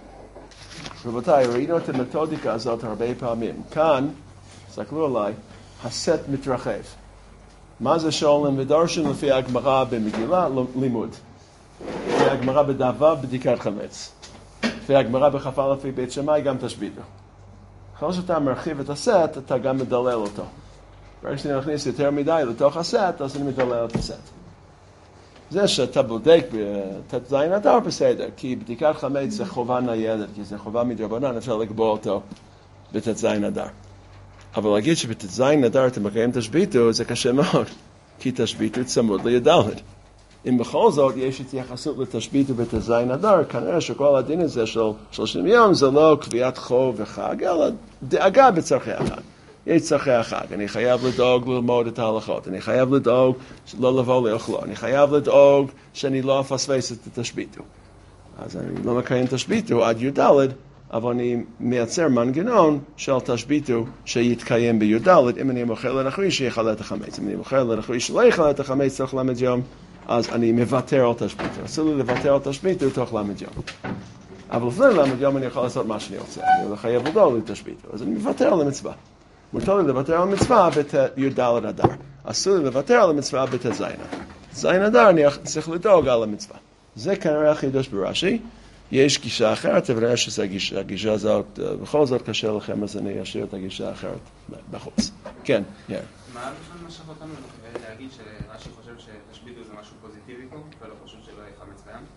רבותיי, ראינו את המתודיקה הזאת הרבה פעמים. כאן, סתכלו עליי, הסט מתרחב. מה זה שואלים ודורשים לפי הגמרא במגילה? לימוד. לפי הגמרא בדף ו' בדיקת חמץ. לפי הגמרא בכ"א לפי בית שמאי גם תשביתו. אחרי שאתה מרחיב את הסט, אתה גם מדלל אותו. ברגע שאני מכניס יותר מדי לתוך הסט, אז אני מדלל את הסט. זה שאתה בודק בט"ז אדר בסדר, כי בדיקת חמץ זה חובה ניידת, כי זה חובה מדרבנן, אפשר לקבוע אותו בט"ז אדר. אבל להגיד שבט"ז אדר אתה מקיים תשביתו, זה קשה מאוד, כי תשביתו צמוד לי"ד. אם בכל זאת יש התייחסות לתשביתו בט"ז אדר, כנראה שכל הדין הזה של שלושים יום זה לא קביעת חוב וחג, אלא דאגה בצרכי החג. יש צרכי החג, אני חייב לדאוג ללמוד את ההלכות, אני חייב לדאוג לא לבוא לאכלו, אני חייב לדאוג שאני לא אפספס את התשביתו. אז אני לא מקיים תשביתו עד י"ד, אבל אני מייצר מנגנון של תשביתו שיתקיים בי"ד, אם אני מוכר לנחוי שיחלל את החמץ. אם אני מוכר לנחוי שלא יחלל את החמץ תוך למד יום, אז אני מוותר על תשביתו. אסור לי לוותר על תשביתו תוך למד יום. אבל לפני למד יום אני יכול לעשות מה שאני רוצה, אני לא חייב לדאוג לתשביתו, אז אני מוותר על המצווה. מותר לי לוותר על המצווה בי"ד אדר. אסור לי לוותר על המצווה בט"ז אדר. ט"ז אדר אני צריך לדאוג על המצווה. זה כנראה החידוש ברש"י. יש גישה אחרת, אבל נראה שזה הגישה, הגישה הזאת, בכל זאת קשה לכם, אז אני אשאיר את הגישה האחרת בחוץ. כן, יאיר. מה בכלל משך אותנו להגיד שרש"י חושב שתשביתו זה משהו פוזיטיבי פה, ולא חושב שלא יהיה חמץ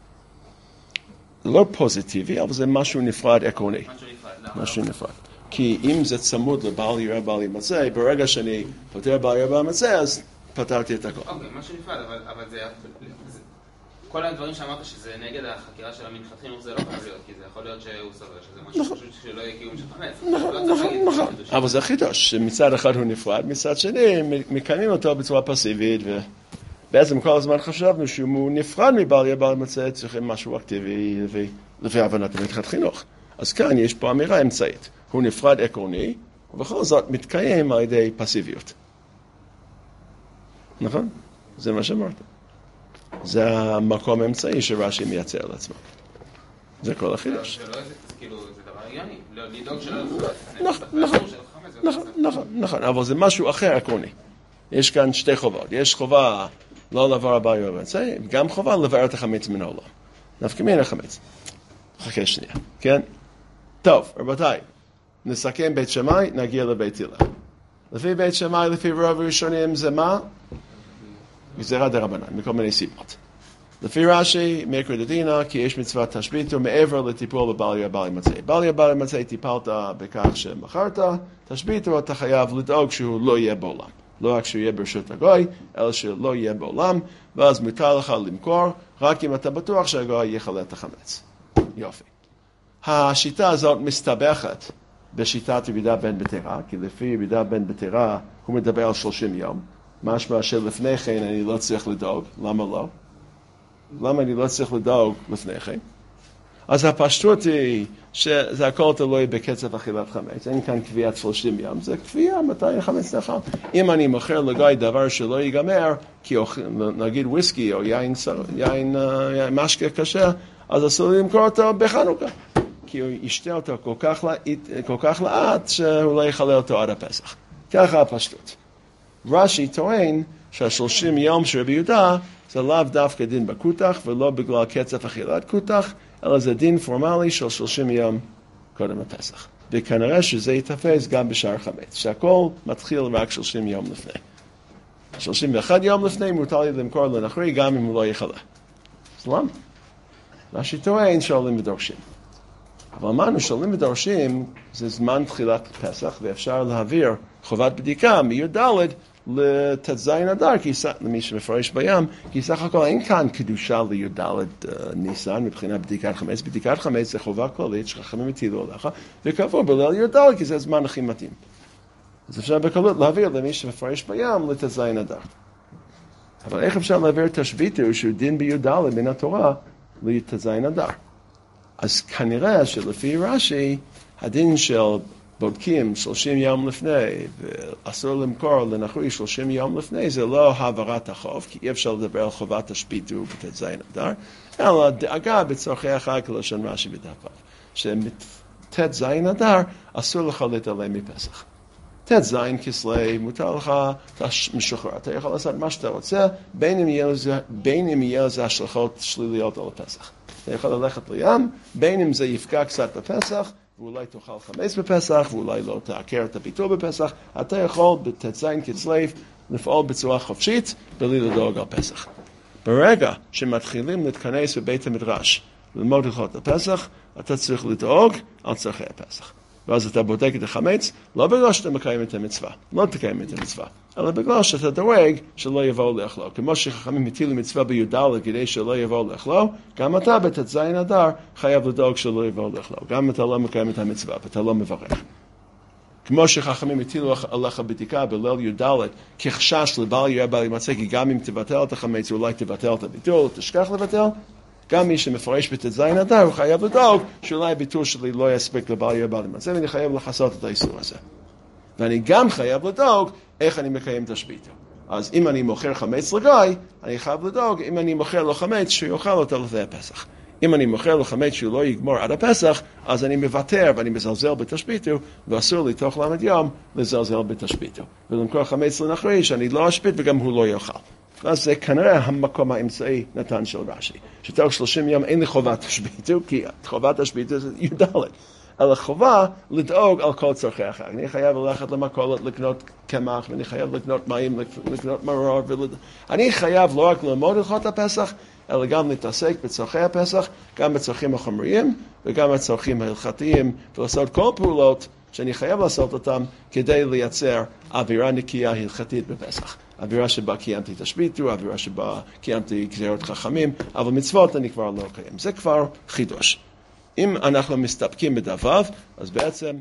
בים? לא פוזיטיבי, אבל זה משהו נפרד עקרוני. משהו נפרד, משהו נפרד. כי אם זה צמוד לבעל יראה בעל ימצא, ברגע שאני פותר בעל יראה בעל ימצא, אז פתרתי את הכל. אוקיי, משהו נפרד, אבל זה... כל הדברים שאמרת שזה נגד החקירה של המנחת חינוך זה לא חייב להיות, כי זה יכול להיות שהוא סובר שזה משהו פשוט שלא יהיה קיום של חמץ. נכון, נכון, נכון. אבל זה חידוש, שמצד אחד הוא נפרד, מצד שני מקיימים אותו בצורה פסיבית, בעצם כל הזמן חשבנו שהוא נפרד מבעליה בעל מצא, צריכים משהו אקטיבי לפי, לפי הבנת המתחת חינוך. אז כאן יש פה אמירה אמצעית. הוא נפרד עקרוני, ובכל זאת מתקיים על ידי פסיביות. נכון? זה מה שאמרת. זה המקום האמצעי שרש"י מייצר לעצמו. זה כל החידוש. זה לא איזה, כאילו, זה דבר הגיוני. לדאוג שלא יחמץ. נכון, נכון, נכון. אבל זה משהו אחר עקרוני. יש כאן שתי חובות. יש חובה לא לעבור הבעיה במצא, וגם חובה לבאר את החמץ מן העולם. נפקא מינה החמץ. חכה שנייה, כן? טוב, רבותיי, נסכם בית שמאי, נגיע לבית הלל. לפי בית שמאי, לפי רוב הראשונים, זה מה? גזירה דרבנן, מכל מיני סיבות. לפי רש"י, מקרא דדינא, כי יש מצוות תשביתו מעבר לטיפול בבעליה בעל מצא. בעליה בעל מצא טיפלת בכך שמכרת, תשביתו, אתה חייב לדאוג שהוא לא יהיה בעולם. לא רק שהוא יהיה ברשות הגוי, אלא שלא יהיה בעולם, ואז מותר לך למכור, רק אם אתה בטוח שהגוי יחלה את החמץ. יופי. השיטה הזאת מסתבכת בשיטת ירידה בן בתרה, כי לפי ירידה בן בתרה הוא מדבר על שלושים יום. משמע שלפני כן אני לא צריך לדאוג. למה לא? למה אני לא צריך לדאוג לפני כן? אז הפשטות היא שזה הכל תלוי בקצב אכילת חמץ. אין כאן קביעת שלושים יום, זה קביעה מתי החמץ נאכל. אם אני מוכר לגוי דבר שלא ייגמר, כי נגיד וויסקי או יין, יין, יין משקה קשה, אז אסור למכור אותו בחנוכה. כי הוא ישתה אותו כל כך לאט, כל כך לאט שהוא לא יחלה אותו עד הפסח. ככה הפשטות. רש"י טוען שהשלושים יום של רבי יהודה זה לאו דווקא דין בקותח ולא בגלל קצב אכילת קותח, אלא זה דין פורמלי של שלושים יום קודם הפסח. וכנראה שזה יתפס גם בשאר חמץ, שהכל מתחיל רק שלושים יום לפני. שלושים ואחד יום לפני מותר לי למכור לנכרי גם אם הוא לא יחלה. אז למה? רש"י טוען שעולים ודורשים. אבל אמרנו שעולים ודורשים זה זמן תחילת פסח, ואפשר להעביר חובת בדיקה מי"ד לט"ז אדר, למי שמפרש בים, כי סך הכל אין כאן קדושה לי"ד ניסן מבחינת בדיקת חמץ. בדיקת חמץ זה חובה כללית שחכמים הטילו עליך, וקבעו בליל י"ד כי זה הזמן הכי מתאים. אז אפשר בקלות להעביר למי שמפרש בים לט"ז אדר. אבל איך אפשר להעביר תשביתו שהוא דין בי"ד מן התורה לט"ז אדר? אז כנראה שלפי רש"י, הדין של בודקים שלושים יום לפני, ואסור למכור לנכרי שלושים יום לפני, זה לא העברת החוב, כי אי אפשר לדבר על חובת תשביתו בט"ז אדר, אלא דאגה בצורכי החג כלשון רש"י בדף, שט"ז אדר אסור לך להתעלם מפסח. ט"ז כסלו, מותר לך, אתה משוחרר, אתה יכול לעשות מה שאתה רוצה, בין אם יהיה לזה, בין אם יהיה לזה השלכות שליליות על הפסח. אתה יכול ללכת לים, בין אם זה יפגע קצת בפסח, ואולי תאכל חמץ בפסח, ואולי לא תעקר את הביטול בפסח, אתה יכול בט"ז כסלו לפעול בצורה חופשית, בלי לדאוג על פסח. ברגע שמתחילים להתכנס בבית המדרש, ללמוד הלכות הפסח, אתה צריך לדאוג על צורכי הפסח. ואז אתה בודק את החמץ, לא בגלל שאתה מקיים את המצווה, לא תקיים את המצווה, אלא בגלל שאתה דואג שלא יבואו לאכלו. כמו שחכמים הטילו מצווה בי"ד כדי שלא יבואו לאכלו, גם אתה בט"ז אדר חייב לדאוג שלא יבואו לאכלו. גם אם אתה לא מקיים את המצווה ואתה לא מברך. כמו שחכמים הטילו עליך בדיקה בליל י"ד כחשש לבל יהיה בל ימצא, כי גם אם תבטל את החמץ אולי תבטל את הביטול, תשכח לבטל. גם מי שמפרש בט"ז אדר הוא חייב לדאוג שאולי הביטול שלי לא יספיק לבל יהיה בל ימצא, ואני חייב לחסות את האיסור הזה. ואני גם חייב לדאוג איך אני מקיים את השביתה. אז אם אני מוכר חמץ לגוי, אני חייב לדאוג אם אני מוכר לו חמץ שהוא יאכל אותו לפני הפסח. אם אני מוכר לו חמץ שהוא לא יגמור עד הפסח, אז אני מוותר ואני מזלזל בתשביתו, ואסור לי תוך למד יום לזלזל בתשביתו. ולמכור חמץ לנכרי שאני לא אשבית וגם הוא לא יאכל. אז זה כנראה המקום האמצעי נתן של רש"י. שתוך שלושים יום אין לי חובת תשביתו, כי חובת תשביתו זה י"ד. אלא חובה לדאוג על כל צורכי החג. אני חייב ללכת למכולת לקנות קמח, ואני חייב לקנות מים, לקנות מרור. ולד... אני חייב לא רק ללמוד הלכות הפסח, אלא גם להתעסק בצורכי הפסח, גם בצורכים החומריים, וגם בצורכים ההלכתיים, ולעשות כל פעולות שאני חייב לעשות אותם כדי לייצר אווירה נקייה הלכתית בפסח. אווירה שבה קיימתי תשביתו, אווירה שבה קיימתי גזירות חכמים, אבל מצוות אני כבר לא קיים. זה כבר חידוש. אם אנחנו מסתפקים בדבריו, אז בעצם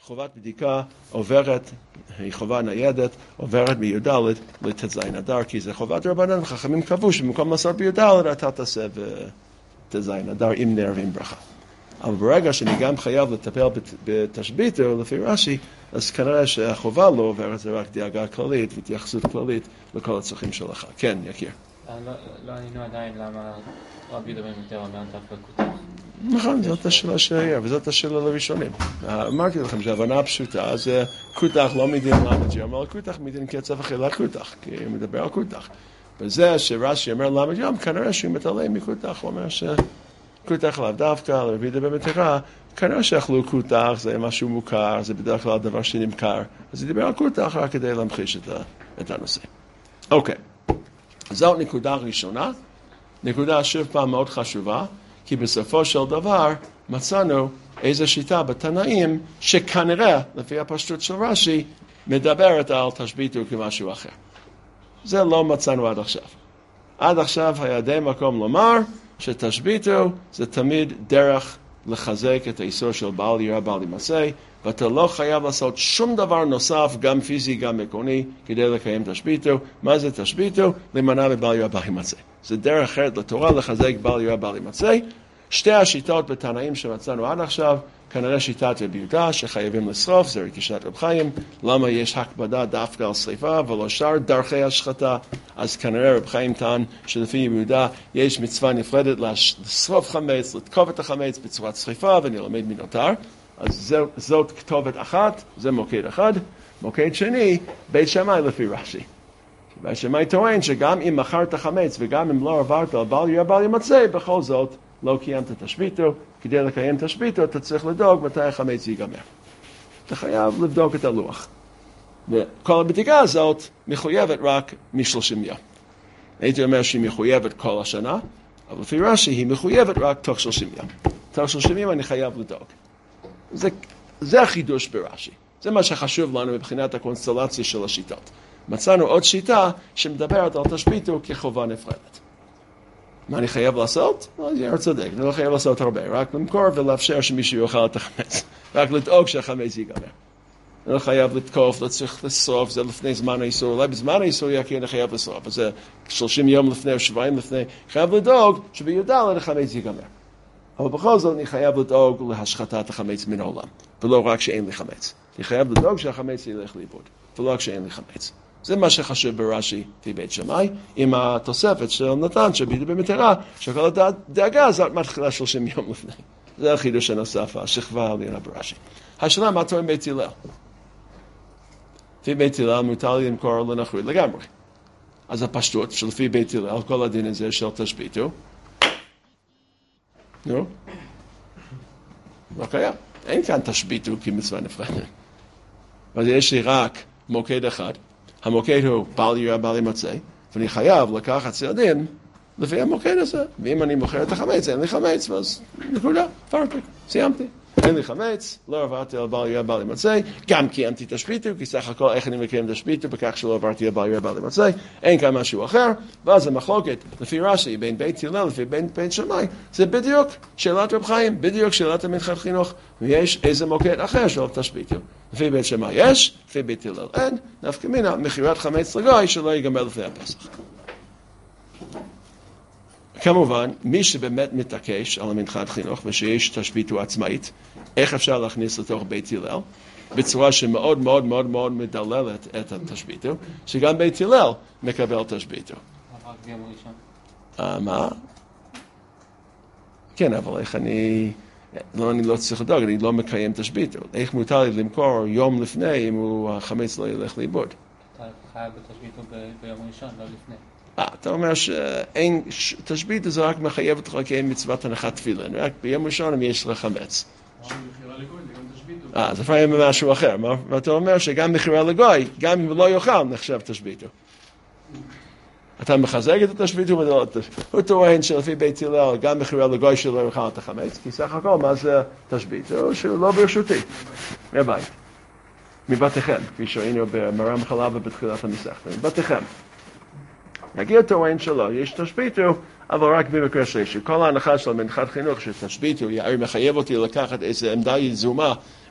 חובת בדיקה עוברת, היא חובה ניידת, עוברת בי"ד לט"ז אדר, כי זה חובת רבנן, וחכמים קבעו שבמקום לעשות בי"ד אתה תעשה בט"ז אדר עם נר ועם ברכה. אבל ברגע שאני גם חייב לטפל בתשביתו, לפי רש"י, אז כנראה שהחובה לא עוברת, זה רק דאגה כללית והתייחסות כללית לכל הצרכים שלך. כן, יקיר. לא ענינו עדיין למה רבי יהודה בן מתתיהו אומר דווקא כותח. נכון, זאת השאלה שהיה, וזאת השאלה לראשונים. אמרתי לכם שההבנה פשוטה, זה כותח לא מדין למד יום, אבל כותח מדין קצב אכילת כותח, כי הוא מדבר על כותח. וזה שרש"י אומר למד יום, כנראה שהוא מתעלם מכותח, הוא אומר שכותח לאו דווקא, לרבי יהודה בן מתתיהו, כנראה שאכלו כותח, זה משהו מוכר, זה בדרך כלל דבר שנמכר, אז הוא דיבר על כותח רק כדי להמחיש את הנושא. אוקיי, זאת נקודה ראשונה, נקודה שוב פעם מאוד חשובה, כי בסופו של דבר מצאנו איזו שיטה בתנאים שכנראה, לפי הפשטות של רש"י, מדברת על תשביתו כמשהו אחר. זה לא מצאנו עד עכשיו. עד עכשיו היה די מקום לומר שתשביתו זה תמיד דרך לחזק את היסוד של בעל יראה בעל ימצא, ואתה לא חייב לעשות שום דבר נוסף, גם פיזי, גם עקרוני, כדי לקיים תשביתו. מה זה תשביתו? להימנע מבעל יראה בעל ימצא. זה דרך אחרת לתורה לחזק בעל יראה בעל ימצא. שתי השיטות בתנאים שמצאנו עד עכשיו, כנראה שיטת רבי יהודה שחייבים לשרוף, זה גישת רב חיים. למה יש הקפדה דווקא על שריפה ולא שאר דרכי השחתה? אז כנראה רב חיים טען שלפי רבי יהודה יש מצווה נפרדת לשרוף חמץ, לתקוף את החמץ בצורת שריפה, ונלמד מנותר. אז זאת כתובת אחת, זה מוקד אחד. מוקד שני, בית שמאי לפי רש"י. בית שמאי טוען שגם אם מכרת חמץ וגם אם לא עברת על בעל יראה בעל ימצא, בכל זאת לא קיימת תשביתו. כדי לקיים תשביתו אתה צריך לדאוג מתי החמץ ייגמר. אתה חייב לבדוק את הלוח. וכל הבדיקה הזאת מחויבת רק משלושים יום. הייתי אומר שהיא מחויבת כל השנה, אבל לפי רש"י היא מחויבת רק תוך שלושים יום. תוך שלושים יום אני חייב לדאוג. זה, זה החידוש ברש"י. זה מה שחשוב לנו מבחינת הקונסטלציה של השיטות. מצאנו עוד שיטה שמדברת על תשביתו כחובה נפרדת. מה אני חייב לעשות? אז יהיה צודק, אני לא חייב לעשות הרבה, רק למכור ולאפשר שמישהו יאכל את החמץ. רק לדאוג שהחמץ ייגמר. אני לא חייב לתקוף, לא צריך לשרוף, זה לפני זמן האיסור, אולי בזמן האיסור יהיה כי אני חייב לשרוף, אז זה שלושים יום לפני או שבועיים לפני, חייב לדאוג שבי"ד החמץ ייגמר. אבל בכל זאת אני חייב לדאוג להשחתת החמץ מן העולם, ולא רק שאין לי חמץ. אני חייב לדאוג שהחמץ ילך לאיבוד, ולא רק שאין לי חמץ. זה מה שחשוב ברש"י בבית שמאי, עם התוספת של נתן שרבי יהודה בן מתתיהו, שכל הדאגה הזאת מתחילה שלושים יום לפני. זה החידוש הנוסף, השכבה העליונה ברש"י. השאלה מה טוען בית הלל? לפי בית הלל מותר לי למכור לנכוי לגמרי. אז הפשטות שלפי בית הלל, כל הדין הזה של תשביתו, נו? לא קיים. אין כאן תשביתו כמצווה נפרדת. אז יש לי רק מוקד אחד, המוקד הוא בעל יראה בעל ימצא, ואני חייב לקחת צעדים לפי המוקד הזה. ואם אני מוכר את החמץ, אין לי חמץ, אז נקודה, פרפק, סיימתי. אין לי חמץ, לא עברתי על בעל יראה בעל ימצא, גם קיימתי תשביתו, כי סך הכל איך אני מקיים תשביתו, בכך שלא עברתי על בעל יראה בעל ימצא, אין כאן משהו אחר, ואז המחלוקת לפי רש"י, בין בית הלל לפי בין בית שמאי, זה בדיוק שאלת רב חיים, בדיוק שאלת המנחת חינוך, ויש איזה מוקד אחר של תשביתו. לפי בית שמאי יש, לפי בית הלל אין, נפקא מינה, מכירת חמץ לגוי שלא ייגמר לפני הפסח. כמובן, מי שבאמת מתעקש על המנחת חינוך ושיש תשביתו עצמאית, איך אפשר להכניס לתוך בית הלל? בצורה שמאוד מאוד מאוד מאוד מדללת את התשביתו, שגם בית הלל מקבל תשביתו. רק ביום ראשון. מה? כן, אבל איך אני... לא, אני לא צריך לדאוג, אני לא מקיים תשביתו. איך מותר לי למכור יום לפני אם החמץ לא ילך לאיבוד? אתה חייב בתשביתו ביום ראשון, לא לפני. אה, אתה אומר שאין, תשביתו זה רק מחייב אותך לקיים מצוות הנחת תפילין, רק ביום ראשון אם יש לך חמץ. אה, זה פעמים משהו אחר, ואתה אומר שגם מכירה לגוי, גם אם לא יאכל, נחשב תשביתו. אתה מחזק את התשביתו, הוא טוען שלפי בית הלל, גם מכירה לגוי שלא יאכל את החמץ, כי סך הכל מה זה תשביתו? שהוא לא ברשותי, מהבית. מבתיכם, כפי שראינו במראה מחלבה בתחילת המסכת, מבתיכם. נגיד טוען שלו, יש תשביתו, אבל רק במקרה שלישי. כל ההנחה של מנחת חינוך שתשביתו, יאיר מחייב אותי לקחת איזו עמדה יזומה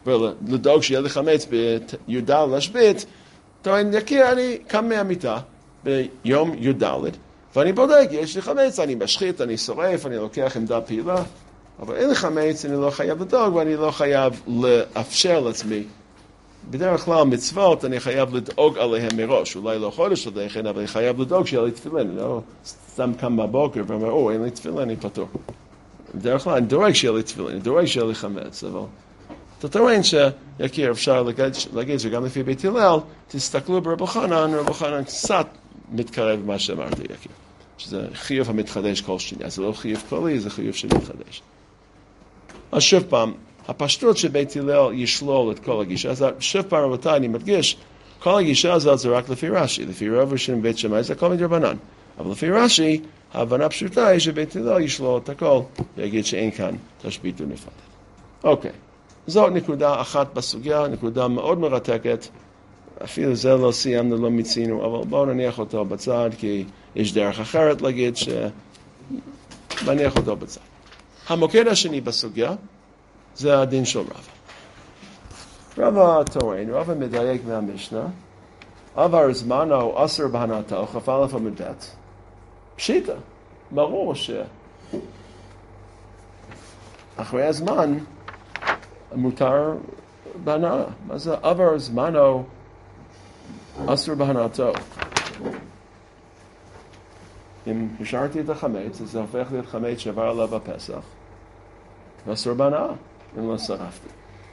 ולדאוג שיהיה לי חמץ בי"ד לשבית, טוען, יקיר, אני קם מהמיטה ביום י"ד, ואני בודק, יש לי חמץ, אני משחית, אני שורף, אני לוקח עמדה פעילה, אבל אין לי חמץ, אני לא חייב לדאוג, ואני לא חייב לאפשר לעצמי. בדרך כלל מצוות אני חייב לדאוג עליהם מראש, אולי לא חודש לפני כן, אבל אני חייב לדאוג שיהיה לי תפילין, לא סתם קם בבוקר ואומר, או, אין לי תפילין, אני פטור. בדרך כלל אני דורג שיהיה לי תפילין, אני דורג שיהיה לי חמץ, אבל אתה טוען שיקיר אפשר להגיד שגם לפי בית הלל, תסתכלו ברב חנן, רב חנן קצת מתקרב למה שאמרתי יקיר, שזה חיוב המתחדש כל שנייה, זה לא חיוב כללי, זה חיוב שמתחדש. אז שוב פעם, הפשטות שבית הלל ישלול את כל הגישה, אז שוב פעם רבותיי, אני מדגיש, כל הגישה הזאת זה רק לפי רש"י, לפי רב ראשון בית שמאי זה הכל מדרבנן, אבל לפי רש"י, ההבנה פשוטה היא שבית הלל ישלול את הכל, ויגיד שאין כאן תשבית ונפרדת. אוקיי, זאת נקודה אחת בסוגיה, נקודה מאוד מרתקת, אפילו זה לא סיימנו, לא מצינו, אבל בואו נניח אותו בצד, כי יש דרך אחרת להגיד שנניח אותו בצד. המוקד השני בסוגיה, זה הדין של רבא. רבא טוען, רבא מדייק מהמשנה, עבר זמנו אסר בהנאתו, כ"א עמוד ב', פשיטא, ברור ש... אחרי הזמן מותר בהנאה. מה זה עבר זמנו אסר בהנאתו? אם השארתי את החמץ, אז זה הופך להיות חמץ שעבר עליו בפסח, ואסור בהנאה, אם לא שרפתי.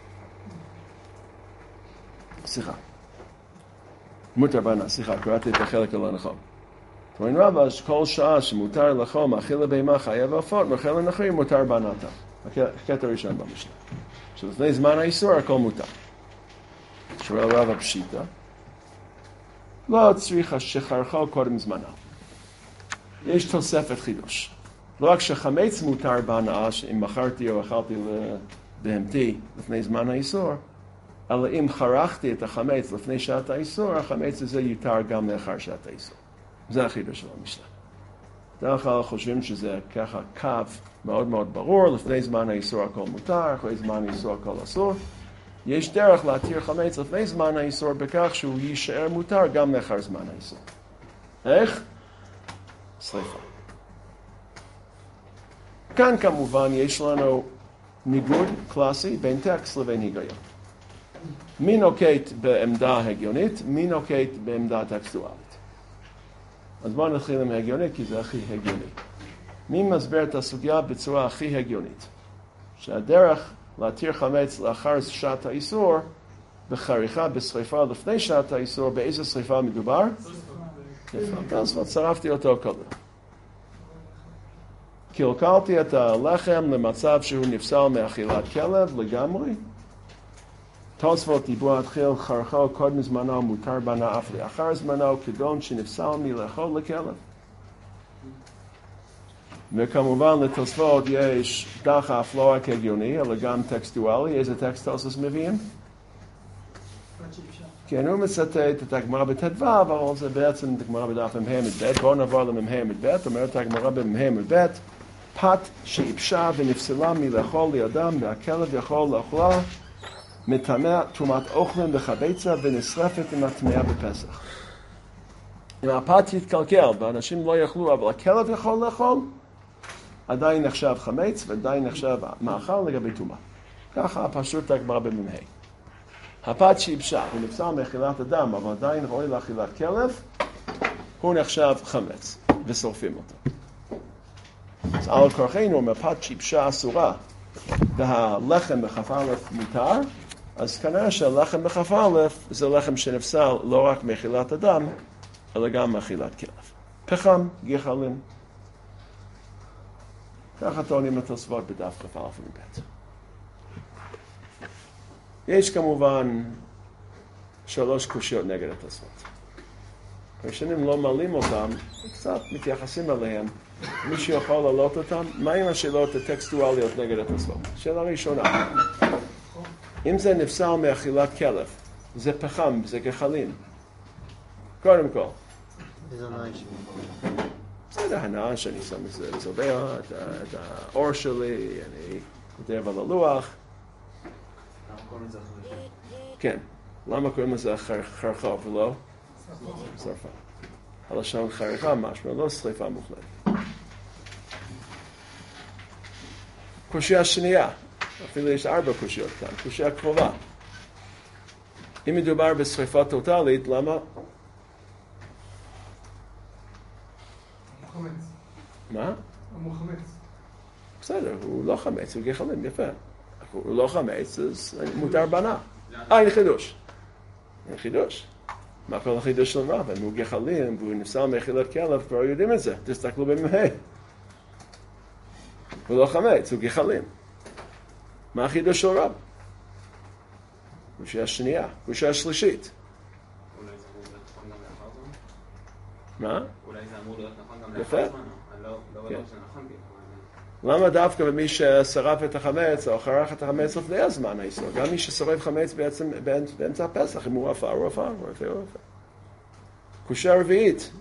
סליחה. מותר בהנאה, סליחה, קראתי את החלק הלא נכון. טוען רבא, שכל שעה שמותר לאכול מאכיל בהמה חיה ועופות, מאכיל אחרים מותר בהנאתה. הקטע הראשון במשנה. שלפני זמן האיסור הכל מותר. שואל רבא פשיטא, לא צריכה שחרחו קודם זמנה. יש תוספת חידוש. לא רק שחמץ מותר בהנאה, שאם מכרתי או אכלתי לבהמתי לפני זמן האיסור, אלא אם חרכתי את החמץ לפני שעת האיסור, החמץ הזה יותר גם לאחר שעת האיסור. זה החידוש של המשנה. דרך כלל חושבים שזה ככה קו מאוד מאוד ברור, לפני זמן האיסור הכל מותר, אחרי זמן האיסור הכל אסור. יש דרך להתיר חמץ לפני זמן האיסור בכך שהוא יישאר מותר גם לאחר זמן האיסור. איך? שריפה. כאן כמובן יש לנו ניגוד קלאסי בין טקסט לבין היגיון. מי נוקט בעמדה הגיונית, מי נוקט בעמדה טקסטואלית. אז בואו נתחיל עם הגיונית, כי זה הכי הגיוני. מי מסביר את הסוגיה בצורה הכי הגיונית? שהדרך להתיר חמץ לאחר שעת האיסור, בחריכה, בשריפה לפני שעת האיסור, באיזה שריפה מדובר? יפה, אז צרפתי אותו קודם. קלקלתי את הלחם למצב שהוא נפסל מאכילת כלב לגמרי. תוספות דיבור התחיל חרחו קודם זמנו מותר בהנאה אף לאחר זמנו כגון שנפסל מלאכול לכלב. וכמובן לתוספות יש דחף לא רק הגיוני אלא גם טקסטואלי. איזה טקסט תוספות מביאים? כן, הוא מצטט את הגמרא בט"ו, אבל זה בעצם את הגמרא בדף מ"ה עמוד ב'. בואו נעבור למ"ה עמוד ב'. אומרת הגמרא במ"ה עמוד ב', פת שאיפשה ונפסלה מלאכול לידם והכלב יכול לאכולה מטמא תרומת אוכלים בחביצה ונשרפת עם הטמאה בפסח. אם הפת יתקלקל ואנשים לא יאכלו אבל הכלב יכול לאכול, עדיין נחשב חמץ ועדיין נחשב מאכל לגבי טומאה. ככה פשוט הגמרא במ"ה. הפת שיבשה, הוא נפסל מאכילת אדם, אבל עדיין ראוי לאכילת כלב, הוא נחשב חמץ, ושורפים אותו. אז על כורחנו, אם הפת שיבשה אסורה, והלחם בכ"א מותר, אז כנראה שהלחם בכ"א זה לחם שנפסל לא רק מאכילת אדם, אלא גם מאכילת כלב. פחם, גחלים. ככה טוענים התוספות בדף כ"א וב'. יש כמובן שלוש קושיות נגד התוספות. ראשונים לא מעלים אותם, קצת מתייחסים אליהם. מישהו יכול להעלות אותם? מה עם השאלות הטקסטואליות נגד התוספות? שאלה ראשונה. אם זה נפסל מאכילת כלב, זה פחם, זה גחלים. קודם כל. איזה הנאה יש? זה הנאה שאני שם את זה, צובע את האור שלי, אני כותב על הלוח. כן. למה קוראים לזה חרחה ולא? שרפה. הלשון חרחה משמע, לא שריפה מוחלטת. קושיה שנייה, אפילו יש ארבע קושיות כאן, קושיה קרובה. אם מדובר בשריפה טוטלית, למה? חמץ. מה? הוא חמץ. בסדר, הוא לא חמץ, הוא גחלים, יפה. הוא לא חמץ, אז מותר בנה. אה, אין חידוש. אין חידוש. מה כל החידוש של רב? אם הוא גחלים והוא נפסל מאכילת כלב, כבר יודעים את זה. תסתכלו במהה. הוא לא חמץ, הוא גחלים. מה החידוש של רב? קושיה שנייה, קושיה שלישית. אולי זה אמור להיות נכון גם לאחר זמן? מה? אולי זה אמור להיות נכון גם יפה. לאחר זמן? אני לא לא בטוח שזה נכון. למה דווקא במי ששרף את החמץ או חרך את החמץ לפני הזמן האיסור? גם מי ששרף חמץ בעצם באמצע הפסח, אם הוא רפא, הוא רפא, הוא רפא, הוא רפא. קושיה רביעית.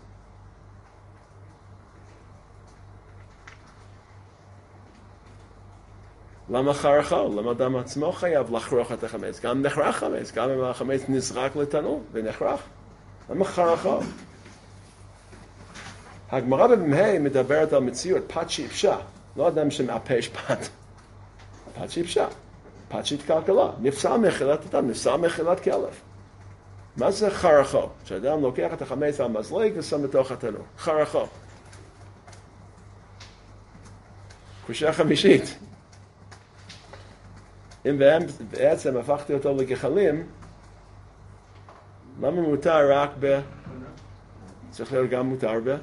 למה חרכה? למה אדם עצמו חייב לחרוך את החמץ? גם נחרח חמץ, גם אם החמץ נזרק לתנור ונחרח. למה חרכה? הגמרא במהה מדברת על מציאות, פת שאיפשה. לא אדם שמאפש פת. פת שאיפשה. פת שהתקלקלה. נפסל מאכילת אדם, נפסל מאכילת כלב. מה זה חרכה? שאדם לוקח את החמץ על מזלג ושם בתוך התנור. חרכה. קושיה חמישית. אם בעצם הפכתי אותו לגחלים, למה מותר רק ב... צריך להיות גם מותר ב...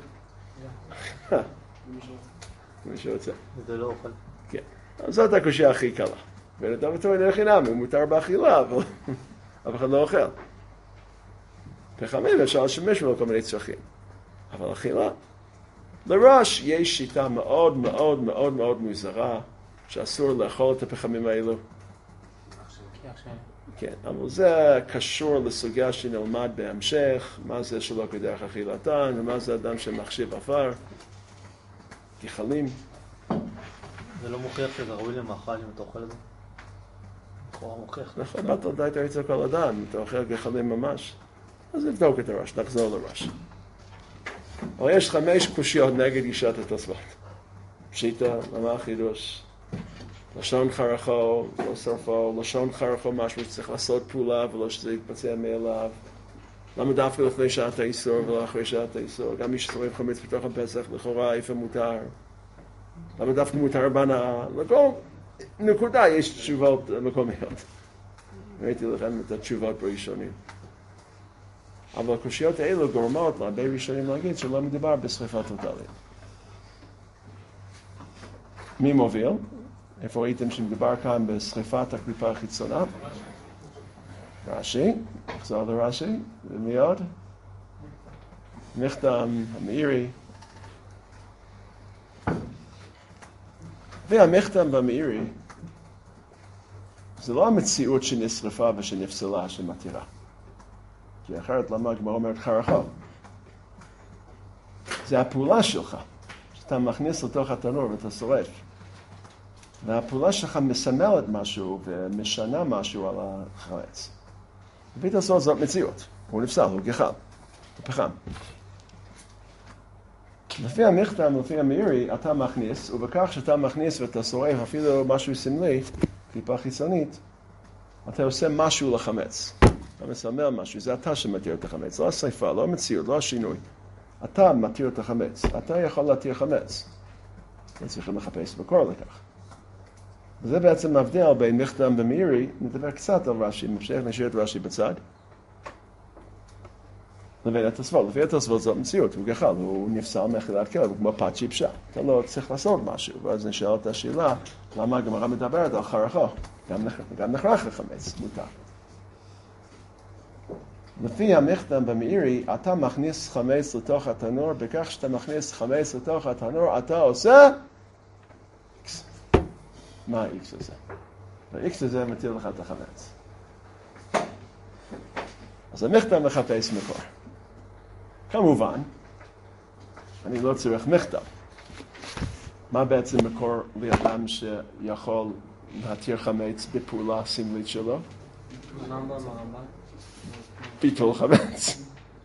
מי שרוצה. זה לא אוכל. כן. אז זאת הקושיה הכי קלה. ואתה בתור אין חינם, הוא מותר באכילה, אבל אף אחד לא אוכל. פחמים אפשר לשמש לו כל מיני צרכים. אבל אכילה. לראש יש שיטה מאוד מאוד מאוד מאוד מוזרה, שאסור לאכול את הפחמים האלו. כן, אבל זה קשור לסוגיה שנלמד בהמשך, מה זה שלא כדרך אכילתן, ומה זה אדם שמחשיב עפר, גחלים. זה לא מוכיח שזה ראוי למאכל אם אתה אוכל את זה? לכאורה מוכיח. נכון, באת לדעת אצל כל אדם, אם אתה אוכל גחלים ממש, אז נבדוק את הראש, נחזור לראש. אבל יש חמש קושיות נגד גישת התוספות. פשיטה, למה החידוש? לשון חרחו, לא שרפו, לשון חרחו משהו שצריך לעשות פעולה ולא שזה יתבצע מאליו. למה דווקא לפני שעת האיסור ולא אחרי שעת האיסור? גם מי ששורף חמץ בתוך הפסח לכאורה איפה מותר. למה דווקא מותר בהנאה? לכל נקודה יש תשובות מקומיות. ראיתי לכם את התשובות בראשונים. אבל הקושיות האלו גורמות להרבה ראשונים להגיד שלא מדובר בשריפה טוטלית. מי מוביל? איפה ראיתם שמדובר כאן בשריפת הקליפה החיצונה? רש"י, נחזור לרש"י, ומי עוד? מכתם, המאירי. והמכתם והמאירי, זה לא המציאות שנשרפה ושנפסלה שמתירה. כי אחרת למה הגמרא אומרת חרכה? זה הפעולה שלך, שאתה מכניס לתוך התנור ואתה שורף. והפעולה שלך מסמלת משהו ומשנה משהו על החמץ. ובית הסוד זאת מציאות. הוא נפסל, הוא גחל, הוא פחם. לפי המכתם, לפי המאירי, אתה מכניס, ובכך שאתה מכניס ואתה שורף אפילו משהו סמלי, קליפה חיצונית, אתה עושה משהו לחמץ. אתה מסמל משהו, זה אתה שמתיר את החמץ, לא השריפה, לא המציאות, לא השינוי. אתה מתיר את החמץ, אתה יכול להתיר חמץ. אתה צריך לחפש מקור לכך. וזה בעצם מבדיל בין מכתם ומאירי, נדבר קצת על רש"י, נמשיך נשאיר את רש"י בצד. לבין התוספות, לפי התוספות זאת מציאות, הוא גחל, הוא נפסל מאכילת כלב, הוא כמו פת שאיפשה. אתה לא צריך לעשות משהו, ואז נשאל את השאלה, למה הגמרא מדברת על חרכה? גם נחרח לחמץ, מותר. לפי המכתם ומאירי, אתה מכניס חמץ לתוך התנור, בכך שאתה מכניס חמץ לתוך התנור, אתה עושה איקס. מה ה-X הזה? ה-X הזה מתיר לך את החמץ. אז המכתם מחפש מקור. כמובן, אני לא צריך מכתם. מה בעצם מקור לאדם שיכול להתיר חמץ בפעולה סמלית שלו? ביטול חמץ.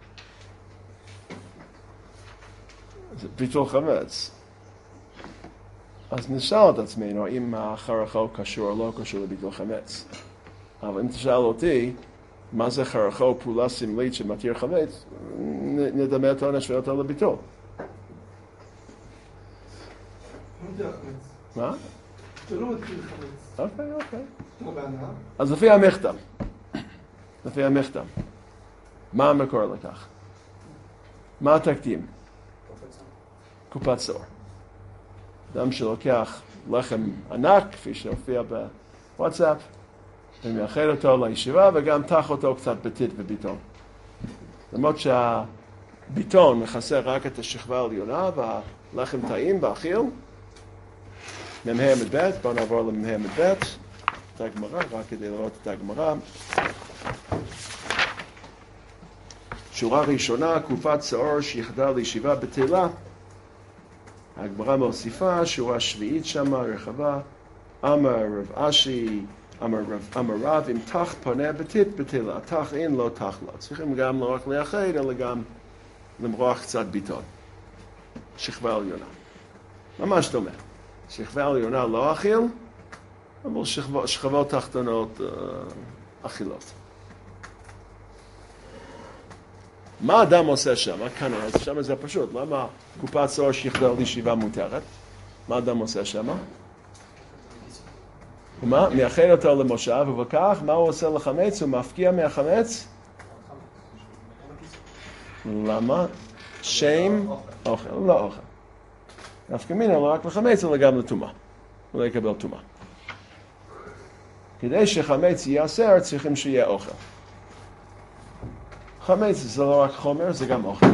זה ביטול חמץ. אז נשאל את עצמנו אם החרחו קשור או לא קשור לביטול חמץ. אבל אם תשאל אותי, מה זה חרחו פעולה סמלית שמתיר חמץ, נדמה את העונש ואותו לביטול. מה? זה לא מתיר חמץ. אוקיי, אוקיי. כמו בהנאה. אז לפי המכתם, לפי המכתם, מה המקור לכך? מה התקדים? קופת צור. אדם שלוקח לחם ענק, כפי שהופיע בוואטסאפ, ומייחד אותו לישיבה וגם תח אותו קצת בטיט וביטון. למרות שהביטון מכסה רק את השכבה העליונה והלחם טעים באכיל. ממהר מדבט, בואו נעבור לממהר מדבט. את הגמרא, רק כדי לראות את הגמרא. שורה ראשונה, קופת שעור שיחדה לישיבה בתילה. הגמרא מוסיפה, שורה שביעית שמה, רחבה. אמר רב אשי, אמר רב, אמר רב, אם תח פונה בטיט בתילה, תח אין לא תח לא. צריכים גם לא רק לייחד, אלא גם למרוח קצת ביטון. שכבה עליונה. ממש דומה. שכבה עליונה לא אכיל, אבל שכבות, שכבות תחתונות אה, אכילות. מה אדם עושה שם? כאן, אז שם זה פשוט. למה קופת צור שיחדה לישיבה מותרת? מה אדם עושה שם? ומה? מייחד אותו למושב, ובכך, מה הוא עושה לחמץ? הוא מפקיע מהחמץ? למה? שם אוכל, לא אוכל. נפקא מינה לא רק לחמץ, אלא גם לטומאה. הוא לא יקבל טומאה. כדי שחמץ ייאסר, צריכים שיהיה אוכל. חמץ זה לא רק חומר, זה גם אוכל.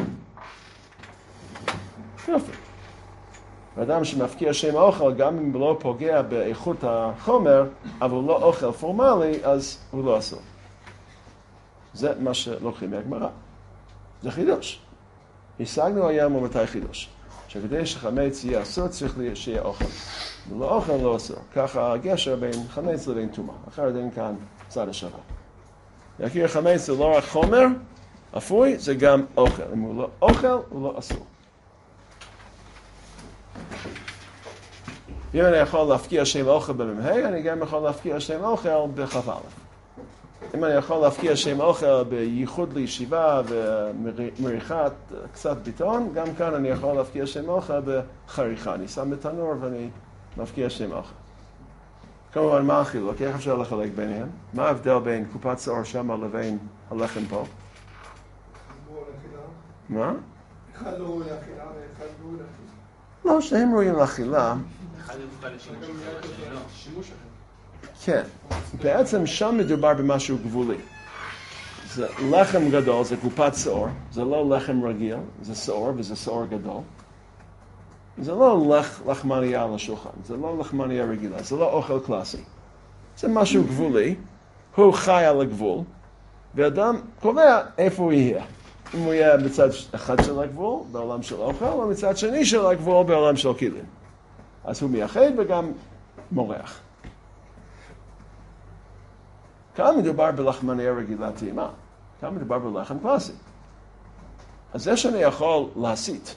יופי. האדם שמפקיע שם האוכל, גם אם לא פוגע באיכות החומר, אבל לא אוכל פורמלי, אז הוא לא אסור. זה מה שלוקחים מהגמרא. זה חידוש. השגנו היום ומתי חידוש. שכדי שחמץ יהיה אסור, צריך שיהיה אוכל. ולא אוכל לא אסור. ככה הגשר בין חמץ לבין טומאה. אחרת אין כאן צד השווה. להכיר חמץ זה לא רק חומר, אפוי, זה גם אוכל. אם הוא לא אוכל, הוא לא אסור. אם אני יכול להפקיע שם אוכל בממהי, אני גם יכול להפקיע שם אוכל בכ"א. אם אני יכול להפקיע שם אוכל בייחוד לישיבה ומריחת קצת ביטון, גם כאן אני יכול להפקיע שם אוכל בחריכה. אני שם בתנור ואני מפקיע שם אוכל. כמובן, מה החילוק? איך אפשר לחלק ביניהם? מה ההבדל בין קופת שעור שמה לבין הלחם פה? מה? אחד לא ראוי לאכילה ואחד ראוי לאכילה. לא, שהם ראויים לאכילה. אחד יוכל לשימוש אחר, השני לא. שימוש אחר. כן, בעצם שם מדובר במשהו גבולי. זה לחם גדול, זה קופת שעור, זה לא לחם רגיל, זה שעור וזה שעור גדול. זה לא לח, לחמניה על השולחן, זה לא לחמניה רגילה, זה לא אוכל קלאסי. זה משהו גבולי, הוא חי על הגבול, ואדם קובע איפה הוא יהיה. אם הוא יהיה מצד אחד של הגבול, בעולם של אוכל, או מצד שני של הגבול, בעולם של כלים. אז הוא מייחד וגם מורח. כאן מדובר בלחמניה רגילה טעימה. כאן מדובר בלחם קלאסי. אז זה שאני יכול להסיט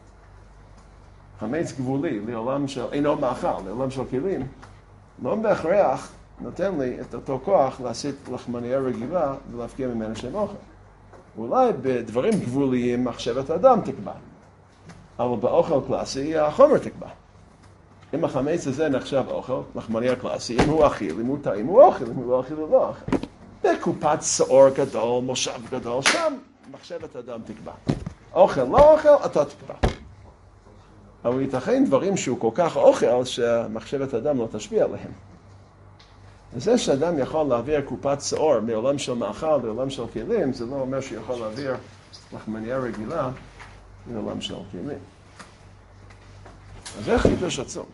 חמץ גבולי לעולם של, אינו מאכל, לעולם של כלים, לא בהכרח נותן לי את אותו כוח להסיט לחמניה רגילה ולהפקיע ממנה שם אוכל. אולי בדברים גבוליים מחשבת האדם תקבע, אבל באוכל קלאסי החומר תקבע. אם החמץ הזה נחשב אוכל, לחמניה קלאסי, אם הוא אכיל, אם הוא טעים, הוא אוכל, אם הוא לא אכיל, הוא לא אוכל. בקופת שעור גדול, מושב גדול, שם מחשבת האדם תקבע. אוכל, לא אוכל, אתה תקבע. אבל ייתכן דברים שהוא כל כך אוכל, שמחשבת האדם לא תשפיע עליהם. וזה שאדם יכול להעביר קופת שעור מעולם של מאכל לעולם של כלים, זה לא אומר שיכול להעביר לחמניה רגילה מעולם של כלים. אז זה חידוש עצום.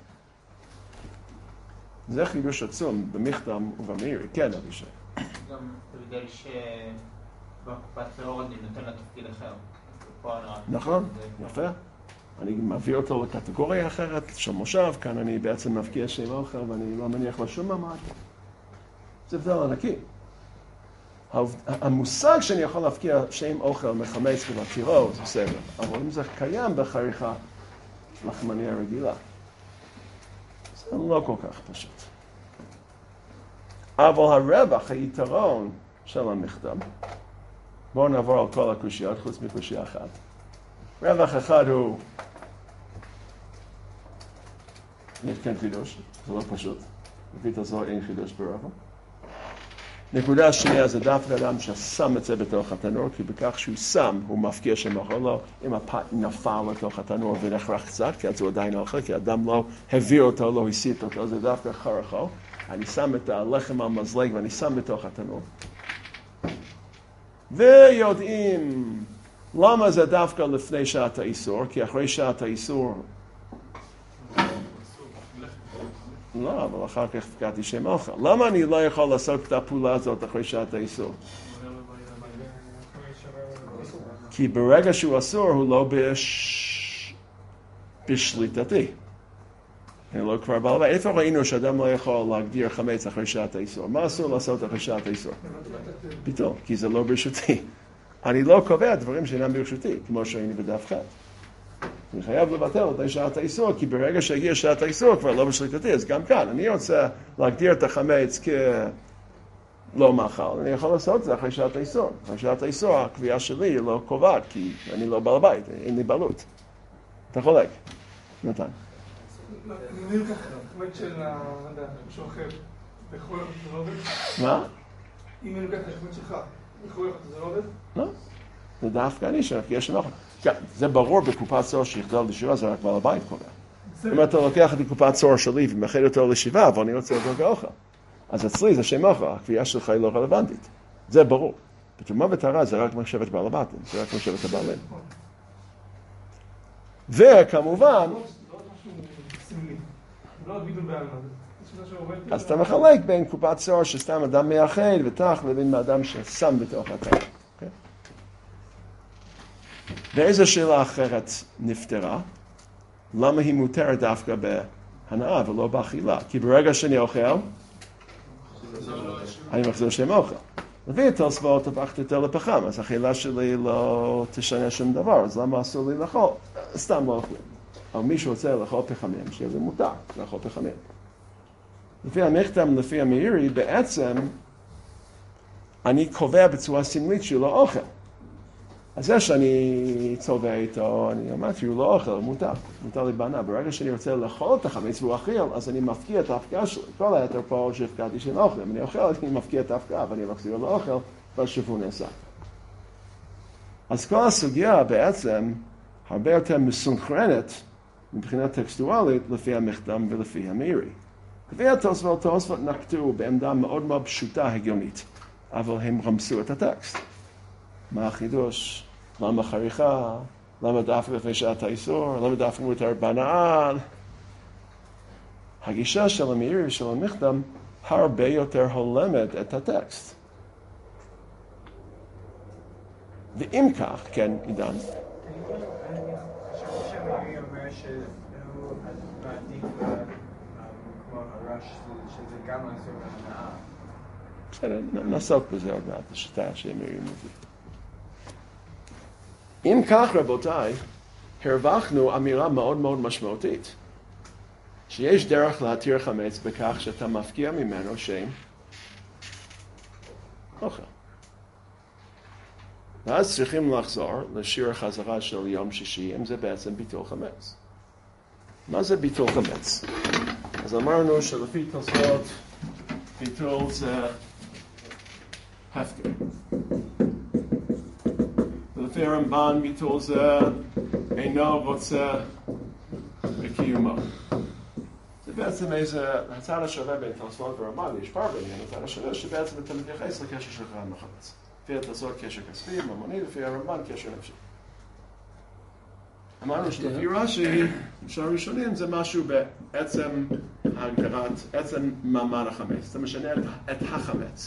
זה חידוש עצום במכתם ובמאירי. כן, אבישי. גם בגלל שבקופת שעור אני נותן לה תפקיד אחר. נכון, יפה. אני מעביר אותו לקטגוריה אחרת של מושב, כאן אני בעצם מפקיע שם אוכל ואני לא מניח לו שום ממד. זה הבדל ענקי. המושג שאני יכול להפקיע שם אוכל מחמץ ולהתירו זה בסדר, אבל אם זה קיים בחריכה לחמניה רגילה, זה לא כל כך פשוט. אבל הרווח, היתרון של המכתב, בואו נעבור על כל הקושיות, חוץ מקושיה אחת. רווח אחד הוא, יש כאן חידוש, זה לא פשוט. לפי תזור אין חידוש ברווח. נקודה השנייה זה דווקא אדם ששם את זה בתוך התנור, כי בכך שהוא שם, הוא מפקיע שם אוכל לו, אם הפת נפל לתוך התנור ונחרח קצת, כי אז הוא עדיין אוכל, כי האדם לא הביא אותו, לא הסיט אותו, זה דווקא חרחו. אני שם את הלחם המזלג ואני שם בתוך התנור. ויודעים למה זה דווקא לפני שעת האיסור, כי אחרי שעת האיסור... לא, אבל אחר כך פקעתי שם אוכל. למה אני לא יכול לעשות את הפעולה הזאת אחרי שעת האיסור? כי ברגע שהוא אסור הוא לא בש... בשליטתי. אני לא כבר בעל בית. איפה ראינו שאדם לא יכול להגדיר חמץ אחרי שעת האיסור? מה אסור לעשות אחרי שעת האיסור? פתאום, כי זה לא ברשותי. אני לא קובע דברים שאינם ברשותי, כמו שראינו בדף ח'. אני חייב לבטל את שעת האיסור, כי ברגע שהגיע שעת האיסור כבר לא בשליטתי, אז גם כאן, אני רוצה להגדיר את החמץ כלא מאכל, אני יכול לעשות את זה אחרי שעת האיסור. אחרי שעת האיסור, הקביעה שלי היא לא קובעת, כי אני לא בעל בית, אין לי בעלות. אתה חולק, נתן. אני אומר ככה, חמץ של מישהו אחר, בכל יחד זה לא עובד? מה? אם אני לוקח את החמץ שלך, בכל יחד זה לא עובד? לא, זה דווקא אני שיש שם אוכל. כן, זה ברור בקופת צוהר שיחדל לשיבה, זה רק בעל הבית קובע. אם אתה לוקח את קופת צוהר שלי ומאחד אותו לשיבה, אבל אני רוצה לדאוג האוכל. אז אצלי זה שם אוכל, הקביעה שלך היא לא רלוונטית. זה ברור. בתרומה וטהרה זה רק מחשבת בעל הבתים, זה רק מחשבת הבעלים. וכמובן... אז אתה מחלק בין קופת צוהר שסתם אדם מייחד ותח לבין אדם ששם בתוך התא. ואיזו שאלה אחרת נפטרה? למה היא מותרת דווקא בהנאה ולא באכילה? כי ברגע שאני אוכל, אני מחזיר שם אוכל. לפי תוספות הפכת יותר לפחם, אז האכילה שלי לא תשנה שום דבר, אז למה אסור לי לאכול? סתם לא אוכלים. אבל מי שרוצה לאכול פחמים, שיהיה זה מותר, לאכול פחמים. לפי המכתם, לפי המאירי, בעצם אני קובע בצורה סמלית שהוא לא אוכל. אז זה שאני צובע איתו, אני אמרתי, הוא לא אוכל, הוא מותר, מותר לי בענה. ברגע שאני רוצה לאכול את החמץ והוא אכיל, אז אני מפקיע את ההפקעה שלי. כל היתר פה שהפקעתי של אוכל, אם אני אוכל, אני מפקיע את ההפקעה, ואני מחזיר לאוכל, והשפור נעשה. אז כל הסוגיה בעצם הרבה יותר מסונכרנת מבחינה טקסטואלית לפי המכתם ולפי המאירי. והתוספות, תוספות נקטו בעמדה מאוד מאוד פשוטה הגיונית, אבל הם רמסו את הטקסט. מה החידוש? למה חריכה? למה דווקא לפני שעת האיסור? למה דווקא מותר בהנאה? הגישה של המאירי של המכתם הרבה יותר הולמת את הטקסט. ואם כך, כן, עידן. אני חושב שהמאירי אומר שהוא מעדיף כמו הרש שזה גם לעשות בהנאה. בסדר, נעסוק בזה עוד מעט, השיטה שהמאירי מביא. אם כך, רבותיי, הרווחנו אמירה מאוד מאוד משמעותית, שיש דרך להתיר חמץ בכך שאתה מפקיע ממנו שם אוכל. ואז צריכים לחזור לשיר החזרה של יום שישי, אם זה בעצם ביטול חמץ. מה זה ביטול חמץ? אז אמרנו שלפי תוספות, ביטול זה הפקר. ולפי הרמב"ן ביטול זה אינו רוצה בקיומו. זה בעצם איזה הצד השווה בין תוספות ורמב"ן, יש פער ביניהם, הצד השווה שבעצם אתה מתייחס לקשר שלך עם החמץ. לפי התוספות קשר כספי, ממוני, לפי הרמב"ן קשר נפשי. אמרנו שלפי רש"י, של הראשונים זה משהו בעצם ההגדרת, עצם מעמד החמץ. זה משנה את החמץ.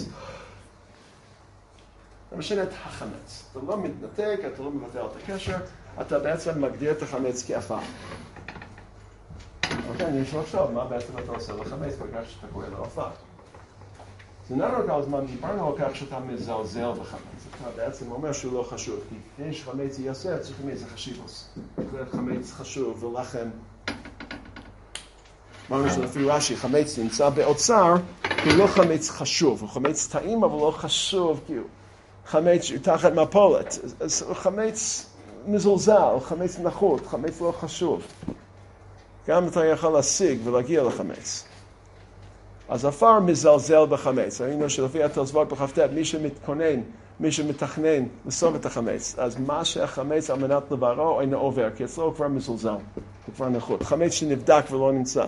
זה משנה את החמץ. אתה לא מתנתק, אתה לא מבטל את הקשר, אתה בעצם מגדיר את החמץ כאפה. אוקיי, אני יכול לחשוב מה בעצם אתה עושה לחמץ בגלל שאתה קורא לו אפה. זה נראה כל הזמן, דיברנו על כך שאתה מזלזל בחמץ. אתה בעצם אומר שהוא לא חשוב, כי יש חמץ יעשה, צריך חמץ חשיבוס. חמץ חשוב ולכן, אמרנו שלפי רש"י, חמץ נמצא באוצר, הוא לא חמץ חשוב, הוא חמץ טעים אבל לא חשוב, כי הוא חמץ תחת מפולת. אז הוא חמץ מזולזל, חמץ נחות, חמץ לא חשוב. גם אתה יכול להשיג ולהגיע לחמץ. אז אפר מזלזל בחמץ. ראינו שלפי התוספות בכ"ט, מי שמתכונן, מי שמתכנן לסוף את החמץ, אז מה שהחמץ על מנת לברו אינו עובר, כי אצלו הוא כבר מזולזל, הוא כבר נחות. חמץ שנבדק ולא נמצא.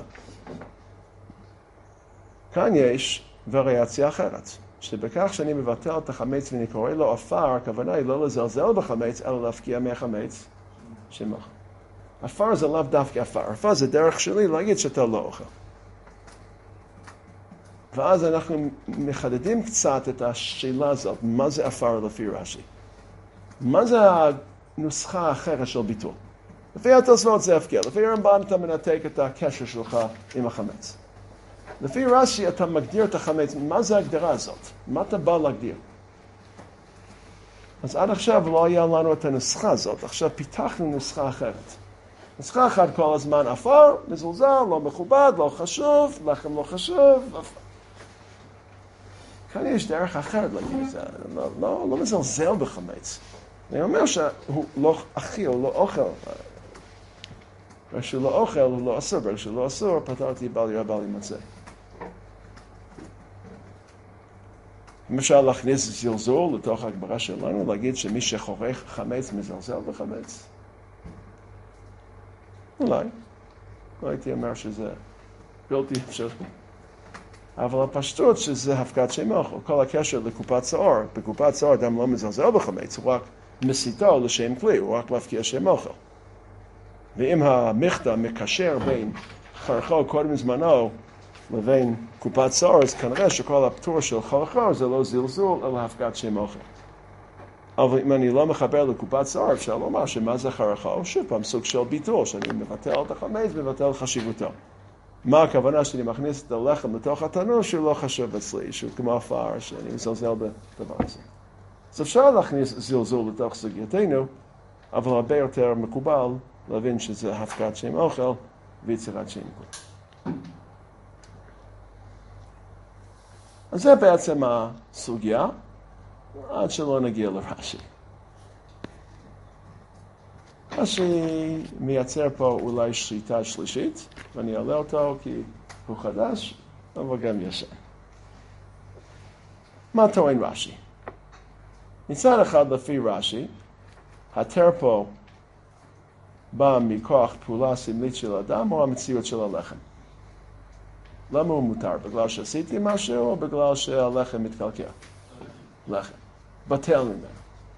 כאן יש וריאציה אחרת, שבכך שאני מבטל את החמץ ואני קורא לו אפר, הכוונה היא לא לזלזל בחמץ, אלא להפקיע מהחמץ שמח. אפר זה לאו דווקא אפר, אפר זה דרך שלי להגיד שאתה לא אוכל. ואז אנחנו מחדדים קצת את השאלה הזאת, מה זה אפר לפי רש"י? מה זה הנוסחה האחרת של ביטול? לפי התוספות זה הפקיע, לפי הרמב"ם אתה מנתק את הקשר שלך עם החמץ. לפי רש"י אתה מגדיר את החמץ, מה זה ההגדרה הזאת? מה אתה בא להגדיר? אז עד עכשיו לא היה לנו את הנוסחה הזאת, עכשיו פיתחנו נוסחה אחרת. נוסחה אחת כל הזמן אפר, מזולזל, לא מכובד, לא חשוב, לחם לא חשוב, אפר. כאן יש דרך אחרת להגיד את זה, לא, לא, לא מזלזל בחמץ. אני אומר שהוא לא אכיל, הוא לא אוכל. כשהוא לא אוכל, הוא לא אסור, כשהוא לא אסור, פטרתי בל יראה בל ימצא. למשל להכניס זלזול לתוך ההגברה שלנו, להגיד שמי שחורך חמץ מזלזל בחמץ. אולי. לא הייתי אומר שזה בלתי אפשרי. אבל הפשטות שזה הפקעת שם אוכל, כל הקשר לקופת צעור, בקופת צעור אדם לא מזלזל בחמץ, הוא רק מסיתו לשם כלי, הוא רק להפקיע שם אוכל. ואם המכתב מקשר בין חרכו קודם זמנו לבין קופת צעור, אז כנראה שכל הפטור של חרכו זה לא זלזול, אלא הפקעת שם אוכל. אבל אם אני לא מחבר לקופת צעור, אפשר לומר שמה זה חרכו? שוב פעם, סוג של ביטול, שאני מבטל את החמץ, מבטל חשיבותו. מה הכוונה שאני מכניס את הלחם לתוך התנור שהוא לא חשוב אצלי, שהוא כמו אפר, שאני מזלזל בדבר הזה. אז אפשר להכניס זלזול לתוך סוגייתנו, אבל הרבה יותר מקובל להבין שזה הפקעת שם אוכל ויצירת שם אוכל. אז זה בעצם הסוגיה, עד שלא נגיע לרש"י. רש"י מייצר פה אולי שליטה שלישית, ואני אעלה אותו כי הוא חדש, אבל גם ישן. מה טוען רש"י? מצד אחד לפי רש"י, התר פה בא מכוח פעולה סמלית של אדם או המציאות של הלחם. למה הוא מותר? בגלל שעשיתי משהו או בגלל שהלחם מתקלקל? לחם. בטל ממנו.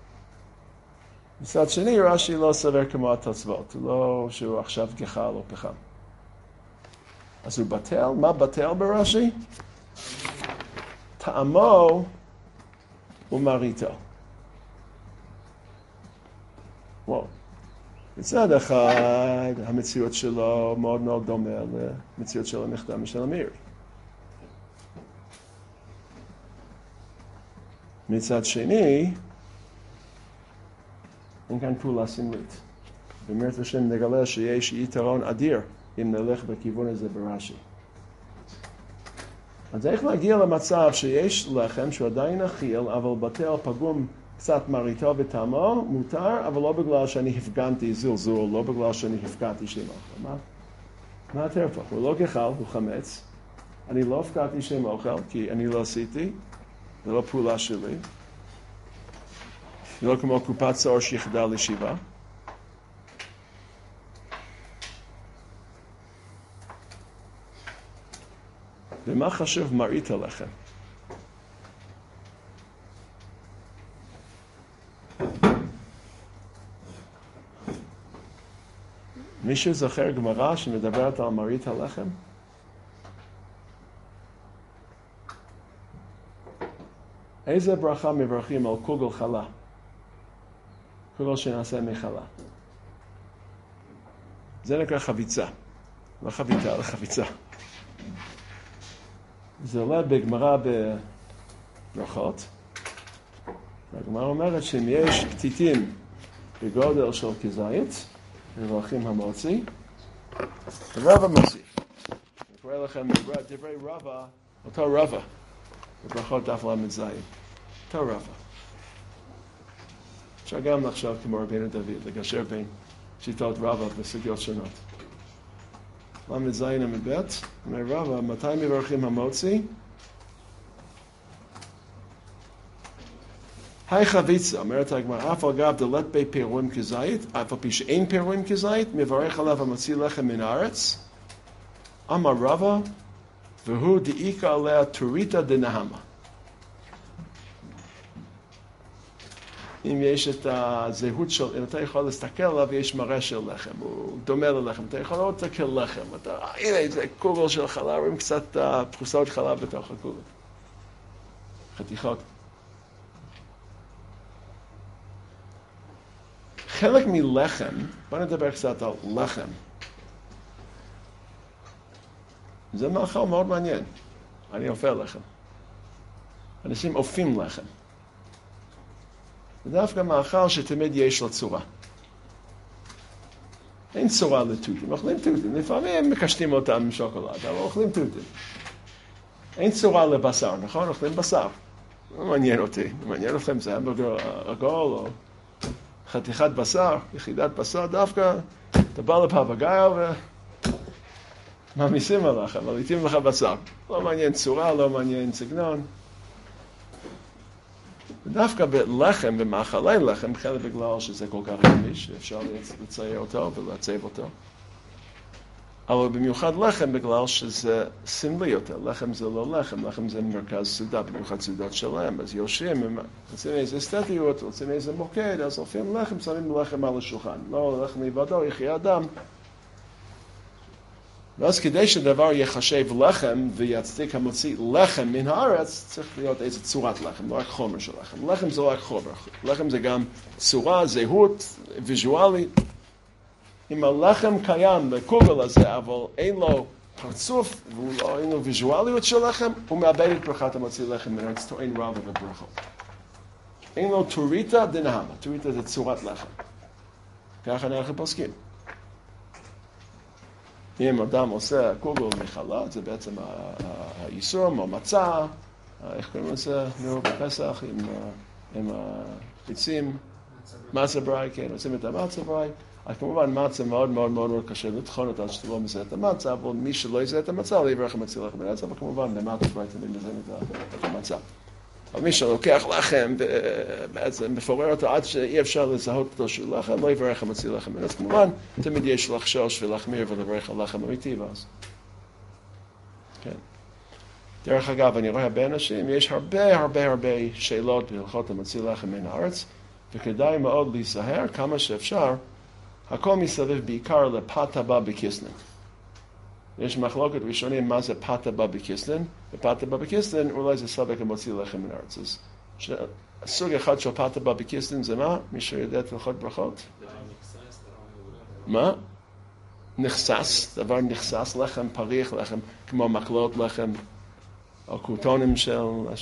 מצד שני, רש"י לא סבר כמו התוספות, לא שהוא עכשיו גחל או פחם. אז הוא בטל, מה בטל ברש"י? טעמו ומריתו. וואו. מצד אחד, המציאות שלו מאוד מאוד דומה למציאות של המכתב של המירי. מצד שני, אין כאן פעולה סמלית. במרת השם נגלה שיש יתרון אדיר אם נלך בכיוון הזה ברש"י. אז איך להגיע למצב שיש לחם שהוא עדיין אכיל, אבל בטל פגום קצת מריתו וטעמו, מותר, אבל לא בגלל שאני הפגנתי זלזול, לא בגלל שאני הפקעתי שם אוכל. מה? מה יותר פה? הוא לא גחל, הוא חמץ. אני לא הפקעתי שם אוכל, כי אני לא עשיתי, זה לא פעולה שלי. זה לא כמו קופת צעור שיחדה לישיבה. ומה חשוב מרית הלחם? מישהו זוכר גמרא שמדברת על מרית הלחם? איזה ברכה מברכים על קוגל חלה? קוגל שנעשה מחלה. זה נקרא חביצה. לא חביתה, אלא חביצה. זה עולה בגמרא ברכות. הגמרא אומרת שאם יש פתיתים בגודל של כזית, מברכים המוציא, רבא מוסיף. אני קורא לכם דברי רבא, אותו רבא, בברכות דף למד זין. אותו רבא. אפשר גם לחשוב כמו רבינו דוד, לגשר בין שיטות רבא בסוגיות שונות. למד זין המבט, אומר רבא, מתי מברכים המוציא? היי חביצה, אומרת הגמרא, אף על גב דלת בי פירורים כזית, אף על פי שאין פירורים כזית, מברך עליו המוציא לחם מן הארץ. אמר רבא, והוא דאיקה עליה טוריתא דנהמה. אם יש את הזהות של, אם אתה יכול להסתכל עליו, יש מראה של לחם, הוא דומה ללחם, אתה יכול לראות את זה כלחם, אתה, הנה, זה קוגל של חלב, עם קצת פרוסות חלב בתוך הקוגל. חתיכות. חלק מלחם, בוא נדבר קצת על לחם. זה מאכל מאוד מעניין. אני אופה לחם. אנשים אופים לחם. זה דווקא מאכל שתמיד יש לו צורה. אין צורה לתותים, אוכלים תותים. לפעמים מקשטים אותם עם שוקולד, אבל אוכלים תותים. אין צורה לבשר, נכון? אוכלים בשר. לא מעניין אותי. מעניין אתכם זה המברגר עגול או חתיכת בשר, יחידת בשר, דווקא אתה בא לפאפאגאיה ומעמיסים עליך, אבל לעיתים לך בשר. לא מעניין צורה, לא מעניין סגנון. ודווקא בלחם, במאכלי לחם, חלק בגלל שזה כל כך רגיש, שאפשר לצייר אותו ולעצב אותו. אבל במיוחד לחם בגלל שזה סמלי יותר. לחם זה לא לחם, לחם זה מרכז סעודה, במיוחד סעודות שלהם. אז יורשים, הם רוצים איזה אסתטיות, רוצים איזה מוקד, אז הולכים לחם, שמים לחם על השולחן. לא לחם לבדו, יחיה אדם. ואז כדי שדבר יחשב לחם ויצדיק המוציא לחם מן הארץ, צריך להיות איזו צורת לחם, לא רק חומר של לחם. לחם זה לא רק חומר, לחם זה גם צורה, זהות, ויזואלית. אם הלחם קיים בקוגל הזה, אבל אין לו פרצוף, ואין לו ויזואליות של לחם, הוא מאבד את ברכת המוציא לחם מן הארץ, טוען רבא בברכות. אין לו טוריתא דנהמה, טוריתא זה צורת לחם. ככה אנחנו פוסקים. אם אדם עושה קוגל מחלה, זה בעצם היישום או מצה, איך קוראים לזה? נו, בפסח עם הביצים, מצה ברי, כן, עושים את המצה ברי. אז כמובן מצה מאוד מאוד מאוד מאוד קשה לטחון אותה, שאתה לא מזהה את המצה, אבל מי שלא יזהה את המצה, לא יברך המציל לחם מן הארץ, אבל כמובן במצה ברי תמיד מזהים את המצה. אבל מי שלוקח לחם ובעצם מפורר אותו עד שאי אפשר לזהות אותו של לחם, לא יברך המציל לחם מן הארץ. כמובן, תמיד יש לחשוש ולהחמיר ולברך על לחם אמיתי, ואז. כן. דרך אגב, אני רואה הרבה אנשים, יש הרבה הרבה הרבה שאלות בהלכות המציל לחם מן הארץ, וכדאי מאוד להיזהר כמה שאפשר, הכל מסביב בעיקר לפת הבא בכיסלן. יש מחלוקת ראשונים מה זה פת הבא בכיסלן, ופת הבא בכיסלן אולי זה סבק המוציא לחם מן הארץ. אז סוג אחד של פת הבא בכיסלן זה מה? מי שיודע את הלכות ברכות? מה? נחסס, דבר נחסס, לחם פריך, לחם כמו מקלות לחם, או קרוטונים של,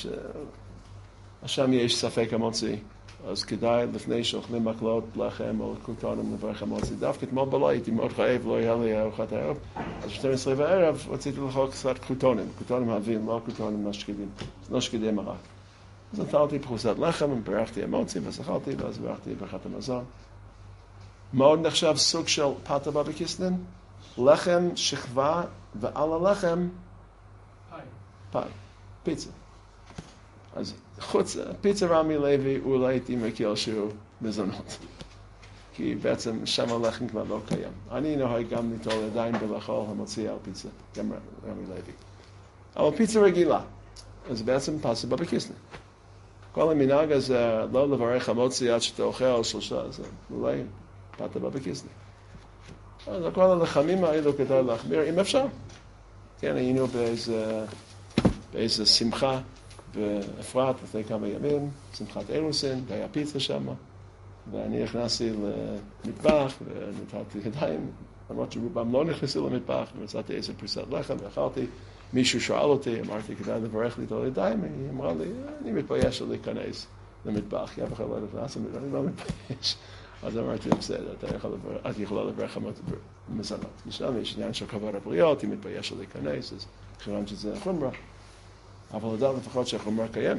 שם יש ספק המוציא. אז כדאי לפני שאוכלים מקלות לחם או קרוטונים לברך המוציא. דווקא אתמול בלילה הייתי מאוד רעב, לא היה לי ארוחת הערב. אז ב-שתים עשרה בערב רציתי לאכול קצת קרוטונים, קרוטונים אהבים, לא קרוטונים שקדים, לא שקדי מרק. אז נטלתי פרוסת לחם, ברכתי המוציא ושאכלתי, ואז ברכתי ברכת המזון. מאוד נחשב סוג של פת הבא בכיסלן, לחם שכבה ועל הלחם פאי, פאי, פיצה. אז חוץ, פיצה רמי לוי אולי הייתי מכיר שהוא מזונות. כי בעצם שם הלחם כבר לא קיים. אני נוהג גם ליטול ידיים ולאכול המוציא על פיצה, גם רמי לוי. אבל פיצה רגילה, אז בעצם פת הבא בכיסלן. כל המנהג הזה לא לברך המוציא עד שאתה אוכל שלושה, אז אולי פת הבא בכיסלן. אז כל הלחמים האלו כדאי להחמיר, אם אפשר. כן, היינו באיזה, באיזה שמחה באפרת לפני כמה ימים, שמחת אירוסין, והיה פיצה שם, ואני נכנסתי למטבח ונטלתי ידיים, למרות שרובם לא נכנסו למטבח, ומצאתי איזה פריסת לחם ואכלתי, מישהו שאל אותי, אמרתי, כדאי לברך לי את הידיים, היא אמרה לי, אני מתבייש להיכנס למטבח, כי אף אחד לא נכנס, אני לא מתבייש. אז אמרתי, בסדר, את יכולה לברך מזונות. משם יש עניין של כבוד הבריות, היא מתביישת להיכנס, אז כיוון שזה חומרה. אבל לדעת לפחות שהחומרה קיימת.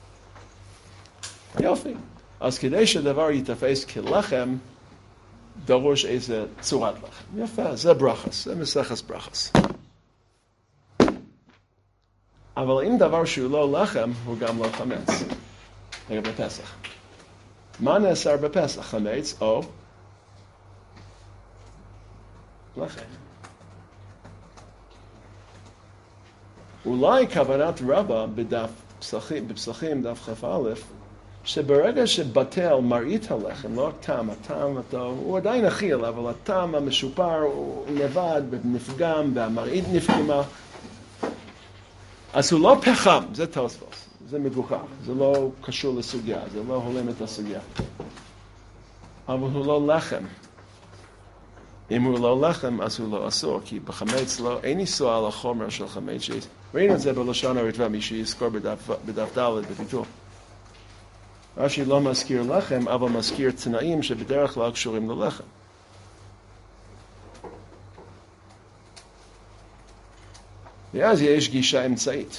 יופי. אז כדי שהדבר יתפס כלחם, דרוש איזה צורת לחם. יפה, זה ברחס, זה מסכת ברחס. אבל אם דבר שהוא לא לחם, הוא גם לא חמץ. לגבי פסח. מה נאסר בפסח? חמץ או לחם. אולי כוונת רבה בדף פסחים, בפסחים, דף כ"א, שברגע שבטל מראית הלחם, לא הטעם, הטעם הטוב, הוא עדיין אכיל, אבל הטעם המשופר הוא נבד, נפגם, והמראית נפגמה. אז הוא לא פחם, זה תוספות, זה מבוכח, זה לא קשור לסוגיה, זה לא הולם את הסוגיה. אבל הוא לא לחם. אם הוא לא לחם, אז הוא לא אסור, כי בחמץ לא, אין איסור על החומר של חמץ. ראינו את זה בלשון הריטב"א, מי שיזכור בדף, בדף ד' בביטול. רש"י לא מזכיר לחם, אבל מזכיר תנאים שבדרך כלל קשורים ללחם. ואז יש גישה אמצעית.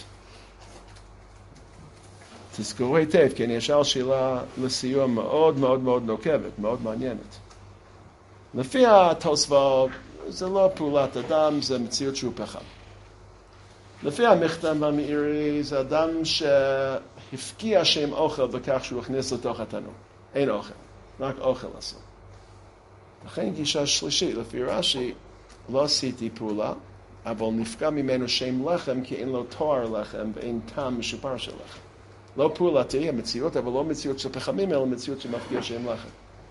תזכרו היטב, כי אני אשאל שאלה לסיום מאוד מאוד מאוד נוקבת, מאוד מעניינת. לפי התוספות, זה לא פעולת אדם, זה מציאות שהוא פחם. לפי המכתב המאירי, זה אדם שהפקיע שם אוכל בכך שהוא הכניס לתוך התנור. אין אוכל, רק אוכל לעשות. לכן גישה שלישית, לפי רש"י, לא עשיתי פעולה, אבל נפגע ממנו שם לחם, כי אין לו תואר לחם ואין טעם משופר של לחם. לא פעולתי המציאות, אבל לא מציאות של פחמים, אלא מציאות שמפקיע שם לחם.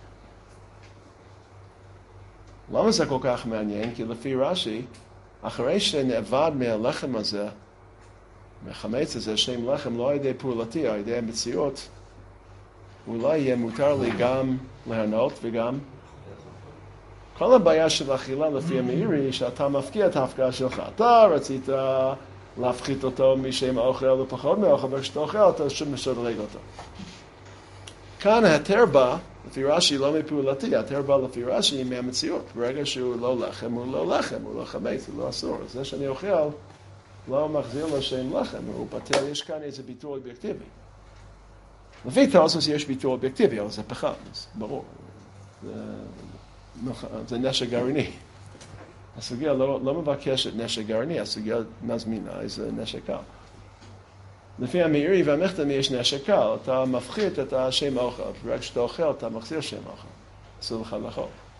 למה זה כל כך מעניין? כי לפי רש"י, אחרי שנאבד מהלחם הזה, מהחמץ הזה, שם לחם, לא על ידי פעולתי, על ידי המציאות, אולי יהיה מותר לי גם להנות וגם... כל הבעיה של אכילה לפי המאירי, שאתה מפקיע את ההפקעה שלך. אתה רצית להפחית אותו משם האוכל לפחות מאוכל, וכשאתה אוכל אתה שוב משדרג אותו. כאן ההתר בא, לפי רש"י לא מפעולתי, ההתר בא לפי רש"י מהמציאות. ברגע שהוא לא לחם, הוא לא לחם, הוא לא חמץ, הוא לא אסור. זה שאני אוכל לא מחזיר לו שם לחם, הוא פתר, יש כאן איזה ביטוי אובייקטיבי. לפי תוספות יש ביטוי אובייקטיבי, אבל זה פחם, זה ברור. זה, זה נשק גרעיני. הסוגיה לא, לא מבקשת נשק גרעיני, הסוגיה מזמינה איזה נשק קל. לפי המאירי והמכתב יש נשק קל, אתה מפחית את השם אוכל, רק כשאתה אוכל אתה מחזיר שם אוכל, אסור לך לאכול.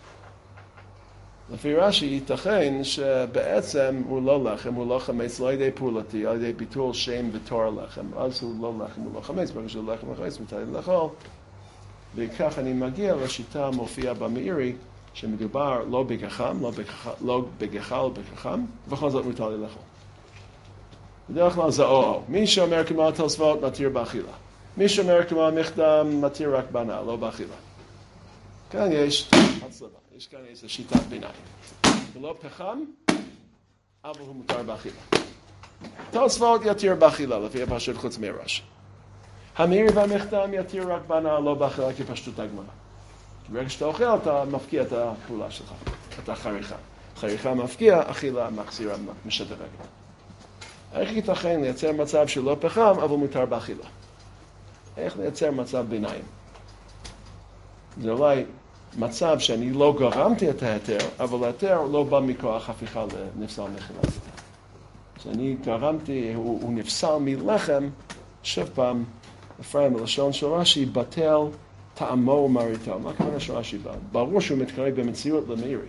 לפי רש"י ייתכן שבעצם הוא לא לחם, הוא לא חמץ, לא על ידי פעולתי, על ידי ביטול שם ותואר לחם, אז הוא לא לחם, הוא לא חמץ, ברגע שהוא לחם וחמץ מותר לאכול, וכך אני מגיע לשיטה המופיעה במאירי, שמדובר לא בגחם, לא בגחל, לא בגחל, בגחם, ובכל זאת מותר לי לאכול. בדרך כלל זה או-או. מי שאומר כמו התוספות מתיר באכילה. מי שאומר כמו המכתם מתיר רק בהנאה, לא באכילה. כאן יש הצלבה, יש כאן איזו שיטת ביניים. זה לא פחם, אבל הוא מותר באכילה. תוספות יתיר באכילה, לפי הפשוט חוץ מרש"י. המאירי והמכתם יתיר רק בהנאה, לא באכילה, כפשטות הגמרא. ברגע שאתה אוכל, אתה מפקיע את הפעולה שלך, את החריכה. חריכה מפקיע, אכילה מחזירה, משדרגת. איך ייתכן לייצר מצב שלא פחם, אבל מותר באכילה? איך לייצר מצב ביניים? זה אולי מצב שאני לא גרמתי את ההיתר, אבל ההיתר לא בא מכוח הפיכה לנפסל מחילה. שאני גרמתי, הוא, הוא נפסל מלחם, שוב פעם, אפרים בלשון של רש"י, בטל טעמו ומראיתו. מה הכוונה של רש"י בא? ברור שהוא מתקרב במציאות למאירי.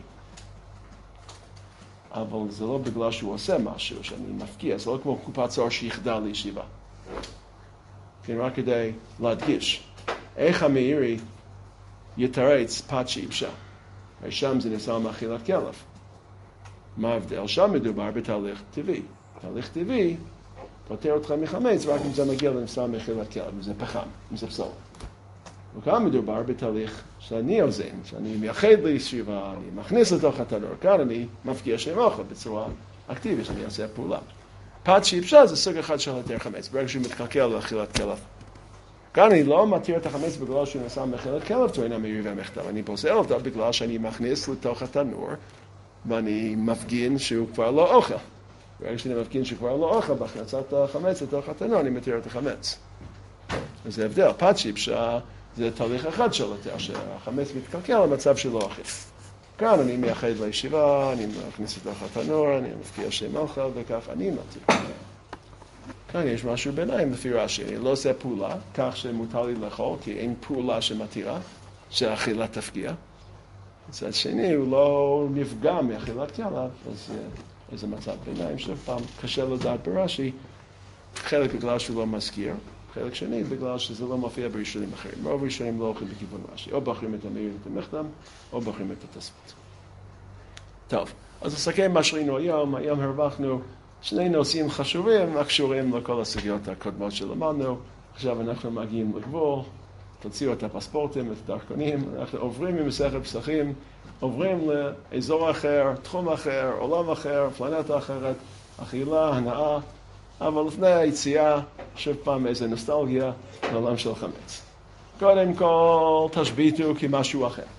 אבל זה לא בגלל שהוא עושה משהו שאני מפקיע, זה לא כמו קופת צוהר שיחדה לישיבה. כן, רק כדי להדגיש. איך המאירי יתרץ פת שיבשה? הרי שם זה נפסל מאכילת כלב. מה ההבדל? שם מדובר בתהליך טבעי. תהליך טבעי פותר אותך מחמץ, רק אם זה מגיע לנפסל מאכילת כלב, אם זה פחם, אם זה פסול. וכאן מדובר בתהליך שאני יוזם, שאני מייחד לישיבה, אני מכניס לתוך התנור, כאן אני מפקיע שם אוכל בצורה אקטיבית, שאני אעשה פעולה. פת שיבשה זה סוג אחד של היתר חמץ, ברגע שהוא מתקלקל לאכילת כלב. כאן אני לא מתיר את החמץ בגלל שהוא נסע מאכילת כלב, טוען המעירי והמחטב. אני פוסל אותו בגלל שאני מכניס לתוך התנור, ואני מפגין שהוא כבר לא אוכל. ברגע שאני מפגין שהוא כבר לא אוכל, בהכנסת החמץ לתוך התנור, אני מתיר את החמץ. אז זה הבדל. פת שיבשה זה תהליך אחד של היתר, שהחמץ מתקלקל למצב שלא אוכל. כאן אני מייחד לישיבה, אני מכניס לתוך התנור, אני מפקיע שם אוכל, וכך אני מתיר. כאן יש משהו ביניים לפי רש"י, אני לא עושה פעולה, כך שמותר לי לאכול, כי אין פעולה שמתירה, שהאכילה תפגיע. מצד שני, הוא לא נפגע מאכילת כלב, אז איזה מצב ביניים שפעם קשה לדעת ברש"י, חלק בגלל שהוא לא מזכיר, חלק שני בגלל שזה לא מופיע בראשונים אחרים. רוב ראשונים לא הולכים בכיוון רש"י, או בוחרים את המאיר ואת המחתם, או בוחרים את התוספות. טוב, אז נסכם מה שראינו היום, היום הרווחנו שני נושאים חשובים, הקשורים לכל הסוגיות הקודמות שלמדנו. עכשיו אנחנו מגיעים לגבול, תוציאו את הפספורטים, את הדרכונים, אנחנו עוברים ממסכת פסחים, עוברים לאזור אחר, תחום אחר, עולם אחר, פלנטה אחרת, אכילה, הנאה, אבל לפני היציאה, שוב פעם איזה נוסטלגיה לעולם של חמץ. קודם כל, תשביתו כמשהו אחר.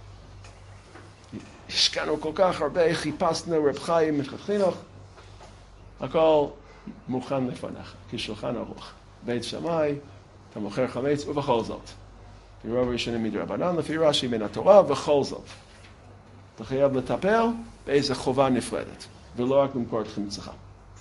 השקענו כל כך הרבה, חיפשנו רב חיים מחינוך, הכל מוכן לפניך, כשולחן ערוך. בית שמאי, אתה מוכר חמץ, ובכל זאת. כי רוב ראשונים מדרבנן, לפי רש"י מן התורה, ובכל זאת. אתה חייב לטפל באיזו חובה נפרדת, ולא רק למכור את חמצך.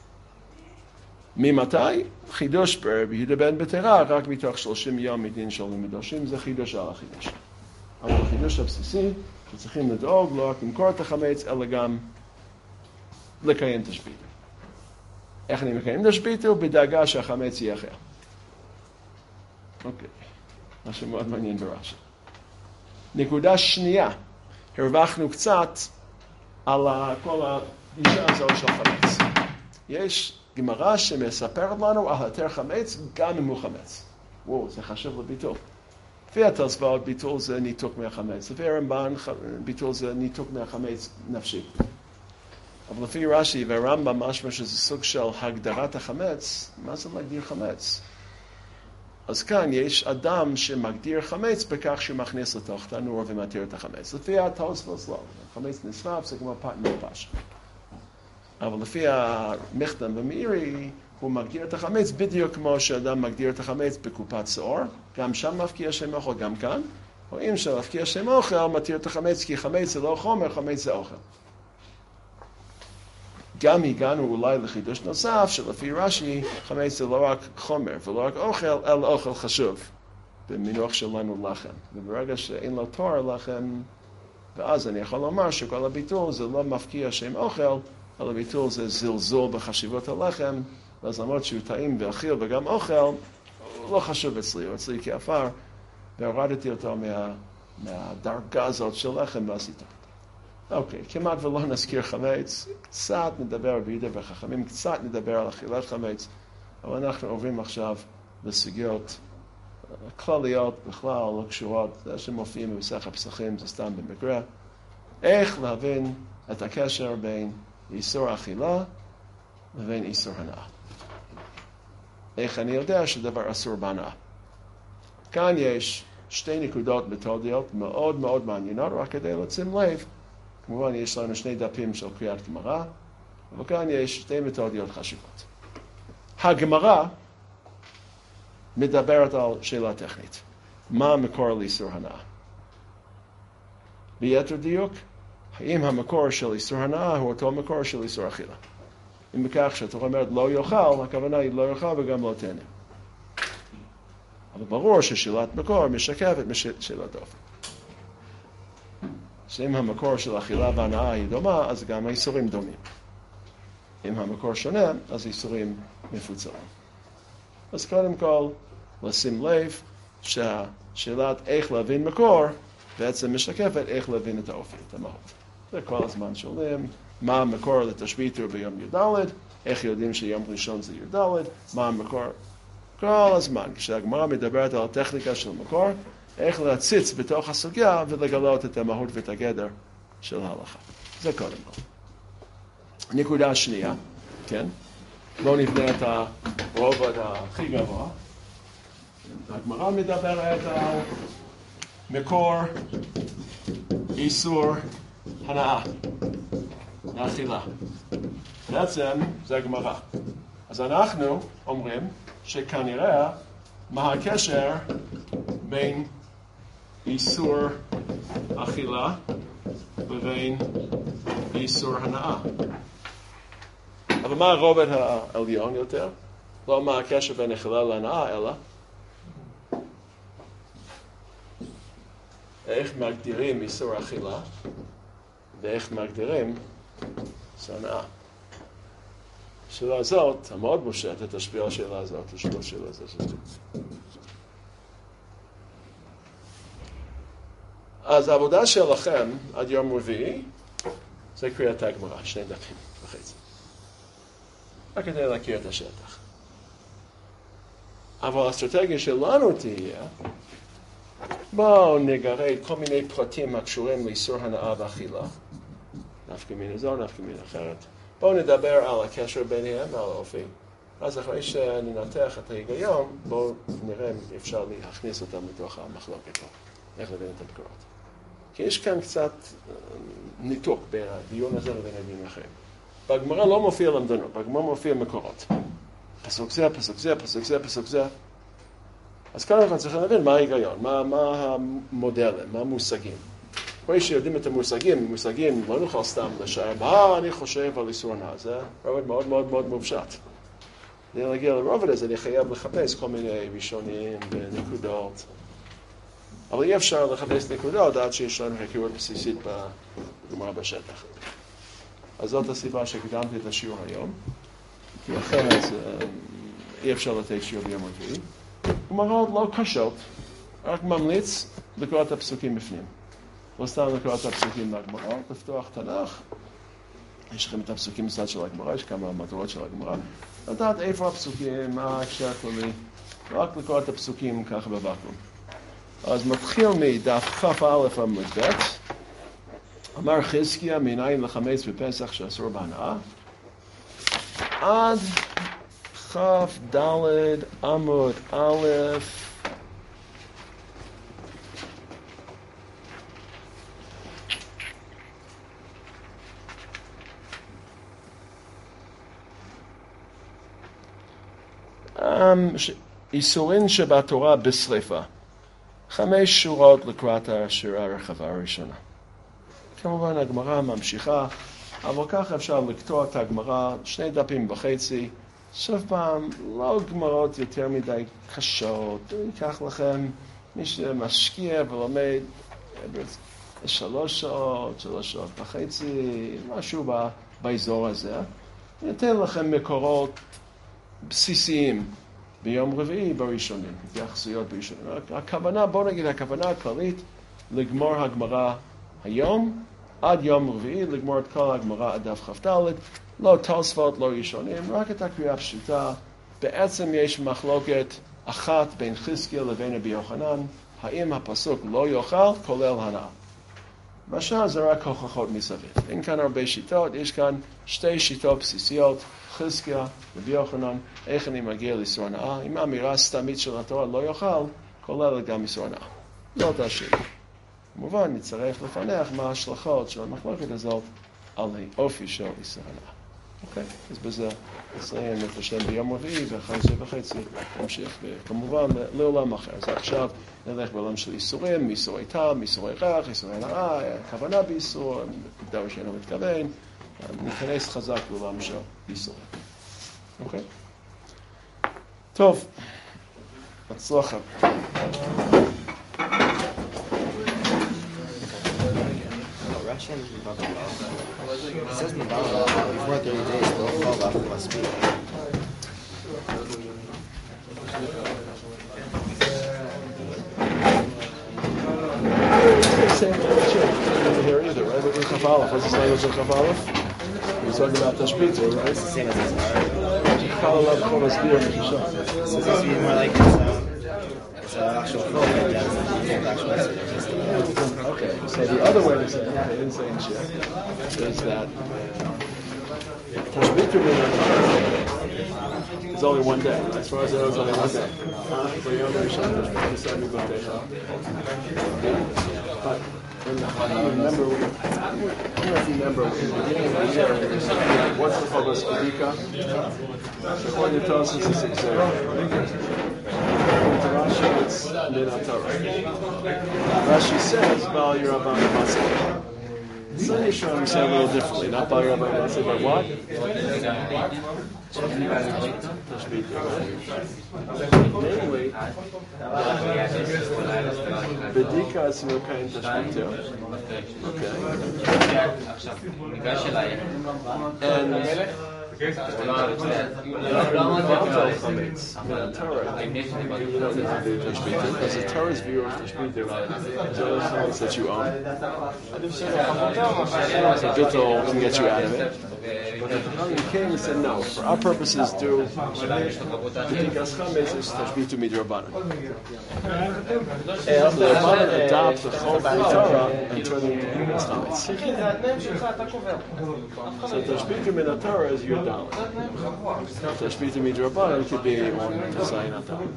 ממתי? חידוש ברבי יהודה בן בתרא, רק מתוך שלושים יום מדין של מדרשים, זה חידוש על החידוש. אבל החידוש הבסיסי, שצריכים לדאוג לא רק למכור את החמץ, אלא גם לקיים תשבית. איך אני מקיים תשביתו? בדאגה שהחמץ יהיה אחר. אוקיי, משהו מאוד מעניין ברש"י. נקודה שנייה, הרווחנו קצת על כל הגישה הזאת של חמץ. יש גמרא שמספרת לנו על היתר חמץ גם אם הוא חמץ. וואו, זה חשוב לביטול. לפי התוספות, ביטול זה ניתוק מהחמץ. לפי הרמב"ן, ביטול זה ניתוק מהחמץ נפשי. אבל לפי רש"י והרמב"ם משמע שזה סוג של הגדרת החמץ, מה זה להגדיר חמץ? אז כאן יש אדם שמגדיר חמץ בכך שהוא מכניס לתוך תנור ומתיר את החמץ. לפי התוספות לא, חמץ נשרף זה כמו פת מלבש. אבל לפי המחתם ומאירי, הוא מגדיר את החמץ בדיוק כמו שאדם מגדיר את החמץ בקופת שעור, גם שם מפקיע שם אוכל, גם כאן. רואים שמפקיע שם אוכל, מתיר את החמץ, כי חמץ זה לא חומר, חמץ זה אוכל. גם הגענו אולי לחידוש נוסף, שלפי רש"י, חמץ זה לא רק חומר ולא רק אוכל, אלא אוכל חשוב. במינוח שלנו לחם. וברגע שאין לו תואר לחם, ואז אני יכול לומר שכל הביטול זה לא מפקיע שם אוכל, אלא ביטול זה זלזול בחשיבות הלחם, ואז למרות שהוא טעים ואכיל וגם אוכל, הוא לא חשוב אצלי, הוא אצלי כאפר, והורדתי אותו מה, מהדרגה הזאת של לחם ועשיתו. אוקיי, כמעט ולא נזכיר חמץ, קצת נדבר בידי וחכמים, קצת נדבר על אכילת חמץ, אבל אנחנו עוברים עכשיו לסוגיות כלליות בכלל, לא קשורות, זה שמופיעים במסכת פסחים, זה סתם במקרה. איך להבין את הקשר בין איסור אכילה לבין איסור הנאה. איך אני יודע שדבר אסור בהנאה? כאן יש שתי נקודות מתודיות מאוד מאוד מעניינות, רק כדי לשים לב. כמובן יש לנו שני דפים של קריאת גמרא, אבל כאן יש שתי מתודיות חשובות. הגמרא מדברת על שאלה טכנית. מה המקור לאיסור הנאה? ביתר דיוק, האם המקור של איסור הנאה הוא אותו מקור של איסור אכילה? אם בכך שאתה אומרת לא יאכל, הכוונה היא לא יאכל וגם לא תהנה. אבל ברור ששאלת מקור משקפת משאלת אופן. שאם המקור של אכילה והנאה היא דומה, אז גם האיסורים דומים. אם המקור שונה, אז האיסורים מפוצלים. אז קודם כל, לשים לב שהשאלת איך להבין מקור בעצם משקפת איך להבין את האופי, את המהות. וכל הזמן שואלים, מה המקור לתשביתו ביום י"ד, איך יודעים שיום ראשון זה י"ד, מה המקור? כל הזמן, כשהגמרא מדברת על הטכניקה של מקור, איך להציץ בתוך הסוגיה ולגלות את המהות ואת הגדר של ההלכה. זה קודם כל. נקודה שנייה, כן? בואו נבנה את הרובד הכי גבוה. הגמרא מדברת על מקור איסור הנאה, האכילה. בעצם זה הגמרא. אז אנחנו אומרים שכנראה מה הקשר בין איסור אכילה לבין איסור הנאה. אבל מה הרובד העליון יותר? לא מה הקשר בין אכילה להנאה, אלא איך מגדירים איסור אכילה ואיך מגדירים איסור הנאה. השאלה הזאת, המאוד מושטת, תשפיע על השאלה הזאת, תשפיע על השאלה הזאת. אז העבודה שלכם עד יום רביעי זה קריאת הגמרא, שני דפים וחצי. רק כדי להכיר את השטח. אבל האסטרטגיה שלנו תהיה, בואו נגרה כל מיני פרטים הקשורים לאיסור הנאה ואכילה. נפקא מינה זו, נפקא מינה אחרת. בואו נדבר על הקשר ביניהם ועל האופי. אז אחרי שננתח את ההיגיון, בואו נראה אם אפשר להכניס אותם לתוך המחלוקת. איך להבין את הבקרות. כי יש כאן קצת ניתוק בין הדיון הזה לבין הדיון אחרים. בגמרא לא מופיע למדנות, בגמרא מופיע מקורות. פסוק זה, פסוק זה, פסוק זה, פסוק זה. אז כאן אנחנו צריכים להבין מה ההיגיון, מה, מה המודלים, מה המושגים. אחרי שיודעים את המושגים, מושגים לא נוכל סתם לשער, מה אני חושב על איסור הנאה, זה רובד מאוד מאוד מאוד מופשט. כדי להגיע לרובד הזה, אני חייב לחפש כל מיני ראשונים ונקודות. אבל אי אפשר לחפש נקודות עד שיש לנו היכרות בסיסית בגמרא בשטח. אז זאת הסיבה שקדמתי את השיעור היום, כי אחרת אי אפשר לתת שיעור ביום רביעי. גמרות לא קשות, רק ממליץ לקרוא את הפסוקים בפנים. לא סתם לקרוא את הפסוקים לגמרא, לפתוח תנ"ך. יש לכם את הפסוקים בצד של הגמרא, יש כמה מטרות של הגמרא. לדעת איפה הפסוקים, מה ההקשר הכללי, רק לקרוא את הפסוקים ככה בוואקום. אז מתחיל מדף כ"א עמוד ב', אמר חזקיה מניין לחמץ בפסח שאסור בהנאה, עד כ"ד עמוד א', איסורין שבתורה בשריפה. חמש שורות לקראת השירה הרחבה הראשונה. כמובן הגמרא ממשיכה, אבל ככה אפשר לקטוע את הגמרא שני דפים וחצי. שוב פעם, לא גמרות יותר מדי קשות. ייקח לכם מי שמשקיע ולומד שלוש שעות, שלוש שעות וחצי, משהו באזור הזה. ניתן לכם מקורות בסיסיים. ביום רביעי בראשונים, התייחסויות בראשונים. הכוונה, בוא נגיד, הכוונה הכללית לגמור הגמרא היום, עד יום רביעי, לגמור את כל הגמרא עד דף כ"ד, לא תוספות, לא ראשונים, רק את הקריאה הפשוטה. בעצם יש מחלוקת אחת בין חזקיה לבין רבי יוחנן, האם הפסוק לא יאכל כולל הנאה. והשאר זה רק הוכחות מסביב. אין כאן הרבה שיטות, יש כאן שתי שיטות בסיסיות, חזקיה, רבי יוחנן, איך אני מגיע לאיסור הנאה? עם האמירה סתמית של התורה לא יאכל, כולל גם איסור הנאה. לא תשאיר. כמובן, נצטרך לפענח מה ההשלכות של המחלוקת הזאת על האופי של איסור הנאה. אוקיי? אז בזה נסיים את השם ביום רביעי, ואחרי זה וחצי נמשיך, וכמובן לעולם אחר. אז עכשיו נלך בעולם של איסורים, איסורי טעם, איסורי ריח, איסורי הנאה, כוונה באיסור, דבר שאינו מתכוון, ניכנס חזק לעולם של איסורים. אוקיי? טוב, הצלחה. Russian, it says in the Bible that before thirty days they'll fall off the must be. Same thing here either, right? With Chaf Aleph, what's the language of Chaf Aleph? We're talking about Tashbita, right? It's the same as this part. Call it up for us beer and Kisha. So this is more like it's, um, it's an actual quote like that. It's an actual message. It's just, uh, Okay, so the other way to say it, I didn't say in shit, is that Tashbita It's only one day. As far as I know, it's only one day. But when the Chachamim, remember, I don't know if you remember, in the beginning of the year, we were saying, what's the Chavos Kedika? According to Tosfos, it's six zero. According to Rashi, it's Min HaTorah. Rashi says, Bal Yerabban Matzah. Some Yisraelim say a little differently. Not Bal Yerabban Matzah, but what? Namely, Bedika is Merkain Tashbitah. Okay. And you don't need to do Tashbitah because the Torah's view of Tashbitah is that you own. So Bittul can get you out of it. But the Chachamim came and said, no, for our purposes, do B'dikas Chametz is Tashbitah Midrabanan. And the Rabbanan adopt the Chol Torah and turn them into B'dikas Chametz. So Tashbitah Min HaTorah is your dollar. Tashbitah Midrabanan could be on Tazayin HaTorah.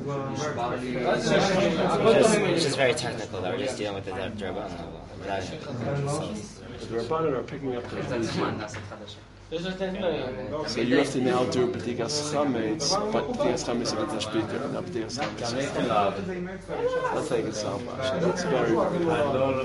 It's just very technical that we're just dealing with the Rabbanan. The Rabbanan are picking up the food. So you have to now do B'dikas Chametz, but B'dikas Chametz is a Tashbitah, not B'dikas Chametz. I'll take it so much. It's very, very important.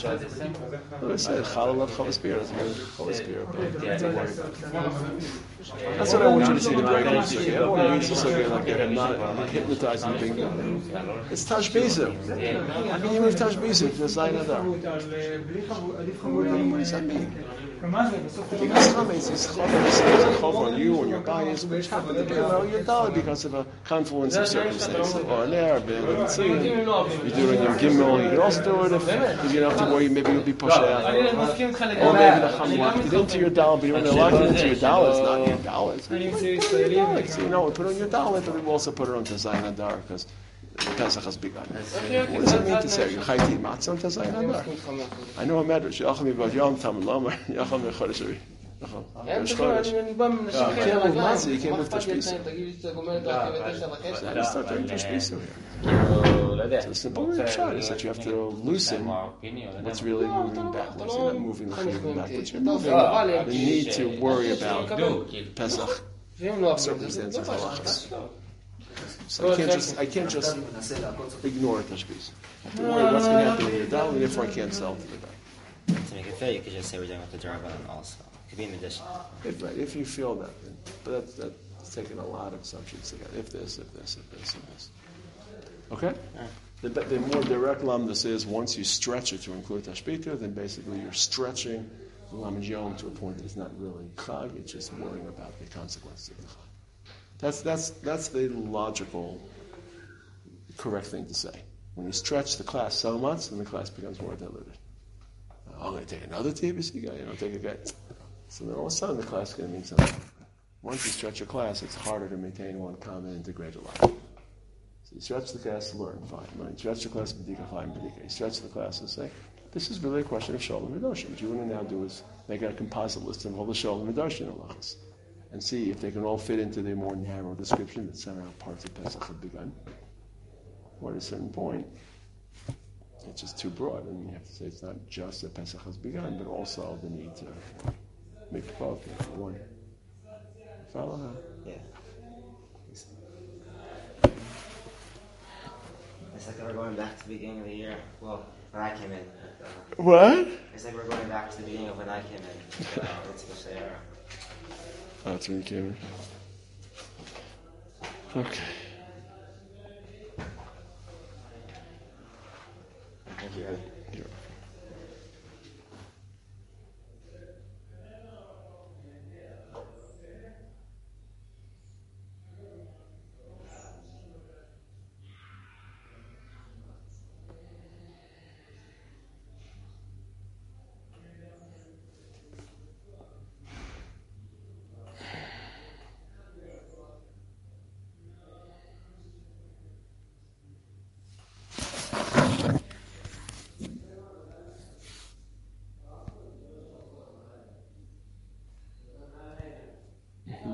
I said, Chalal of Chavos Beer is very Chavos Beer, but don't worry about it. That's what I want you to see the break up so. I don't want to use this again like I'm not hypnotizing bingo. It's Tashbitah. How can you move Tashbitah to the Zayin Adar? What does that mean? Because Chametz is Chav on you and your bias, which happen to be well, you're dollar because of a confluence of circumstances. Or an air, you do it in your Gimel, you can also do it if, if you don't have to worry, maybe you'll be pushed out. Or maybe the Chacham locked it into your dollar, but when they lock it into your dollar, it's not your dollar. It's your dollar. So you know, we put it on your dollar, but we also put it on Tazayin Adar because Pesach has begun. What does that mean to say? You chayti matzah on Tazayin Adar? I know a medrash. Yacham yibad yom tam lamar yacham yechodesh ari. Rosh Chodesh. You can't move matzah. You can't move tashbisa. How do you start doing tashbisa here? So the simple shot is that you have to loosen what's really moving backwards. You're not moving the moving backwards. You're moving the need to worry about Pesach circumstances halachas. So I can't just I can't just ignore tashbis. I have to worry what's going to happen with the dal, and therefore I can't sell to the dal. To make it fair, you could just say we're dealing with the Darabanan also. It could be in addition. If, right, if you feel that, but that's, that's taking a lot of assumptions together. If this, if this, if this, if this. Okay. Right. The, the more direct lamdas is once you stretch it to include tashbita, then basically you're stretching the lamed yom to a point that it's not really chag. It's just worrying about the consequences of the chag. That's that's that's the logical, correct thing to say. When you stretch the class so much, then the class becomes more diluted. Oh, I'm going to take another T B C guy, you know, take a guy. So then all of a sudden the class is going to mean something. Once you stretch your class, it's harder to maintain one common integrated life. So you stretch the class to learn, fine. When you stretch the class, B'dika, fine, B'dika. You stretch the class and say, this is really a question of Shalom Midoshim. What you want to now do is make a composite list of all the Shalom Midoshim halachas and see if they can all fit into the more narrow description that somehow parts of Pesach have begun. Or at a certain point, it's just too broad, and you have to say it's not just that Pesach has begun, but also the need to make both one. Follow her? Yeah. It's like we're going back to the beginning of the year. Well, when I came in. Uh, what? It's like we're going back to the beginning of when I came in. Uh, it's Moshe. Oh, that's when you came in. Okay.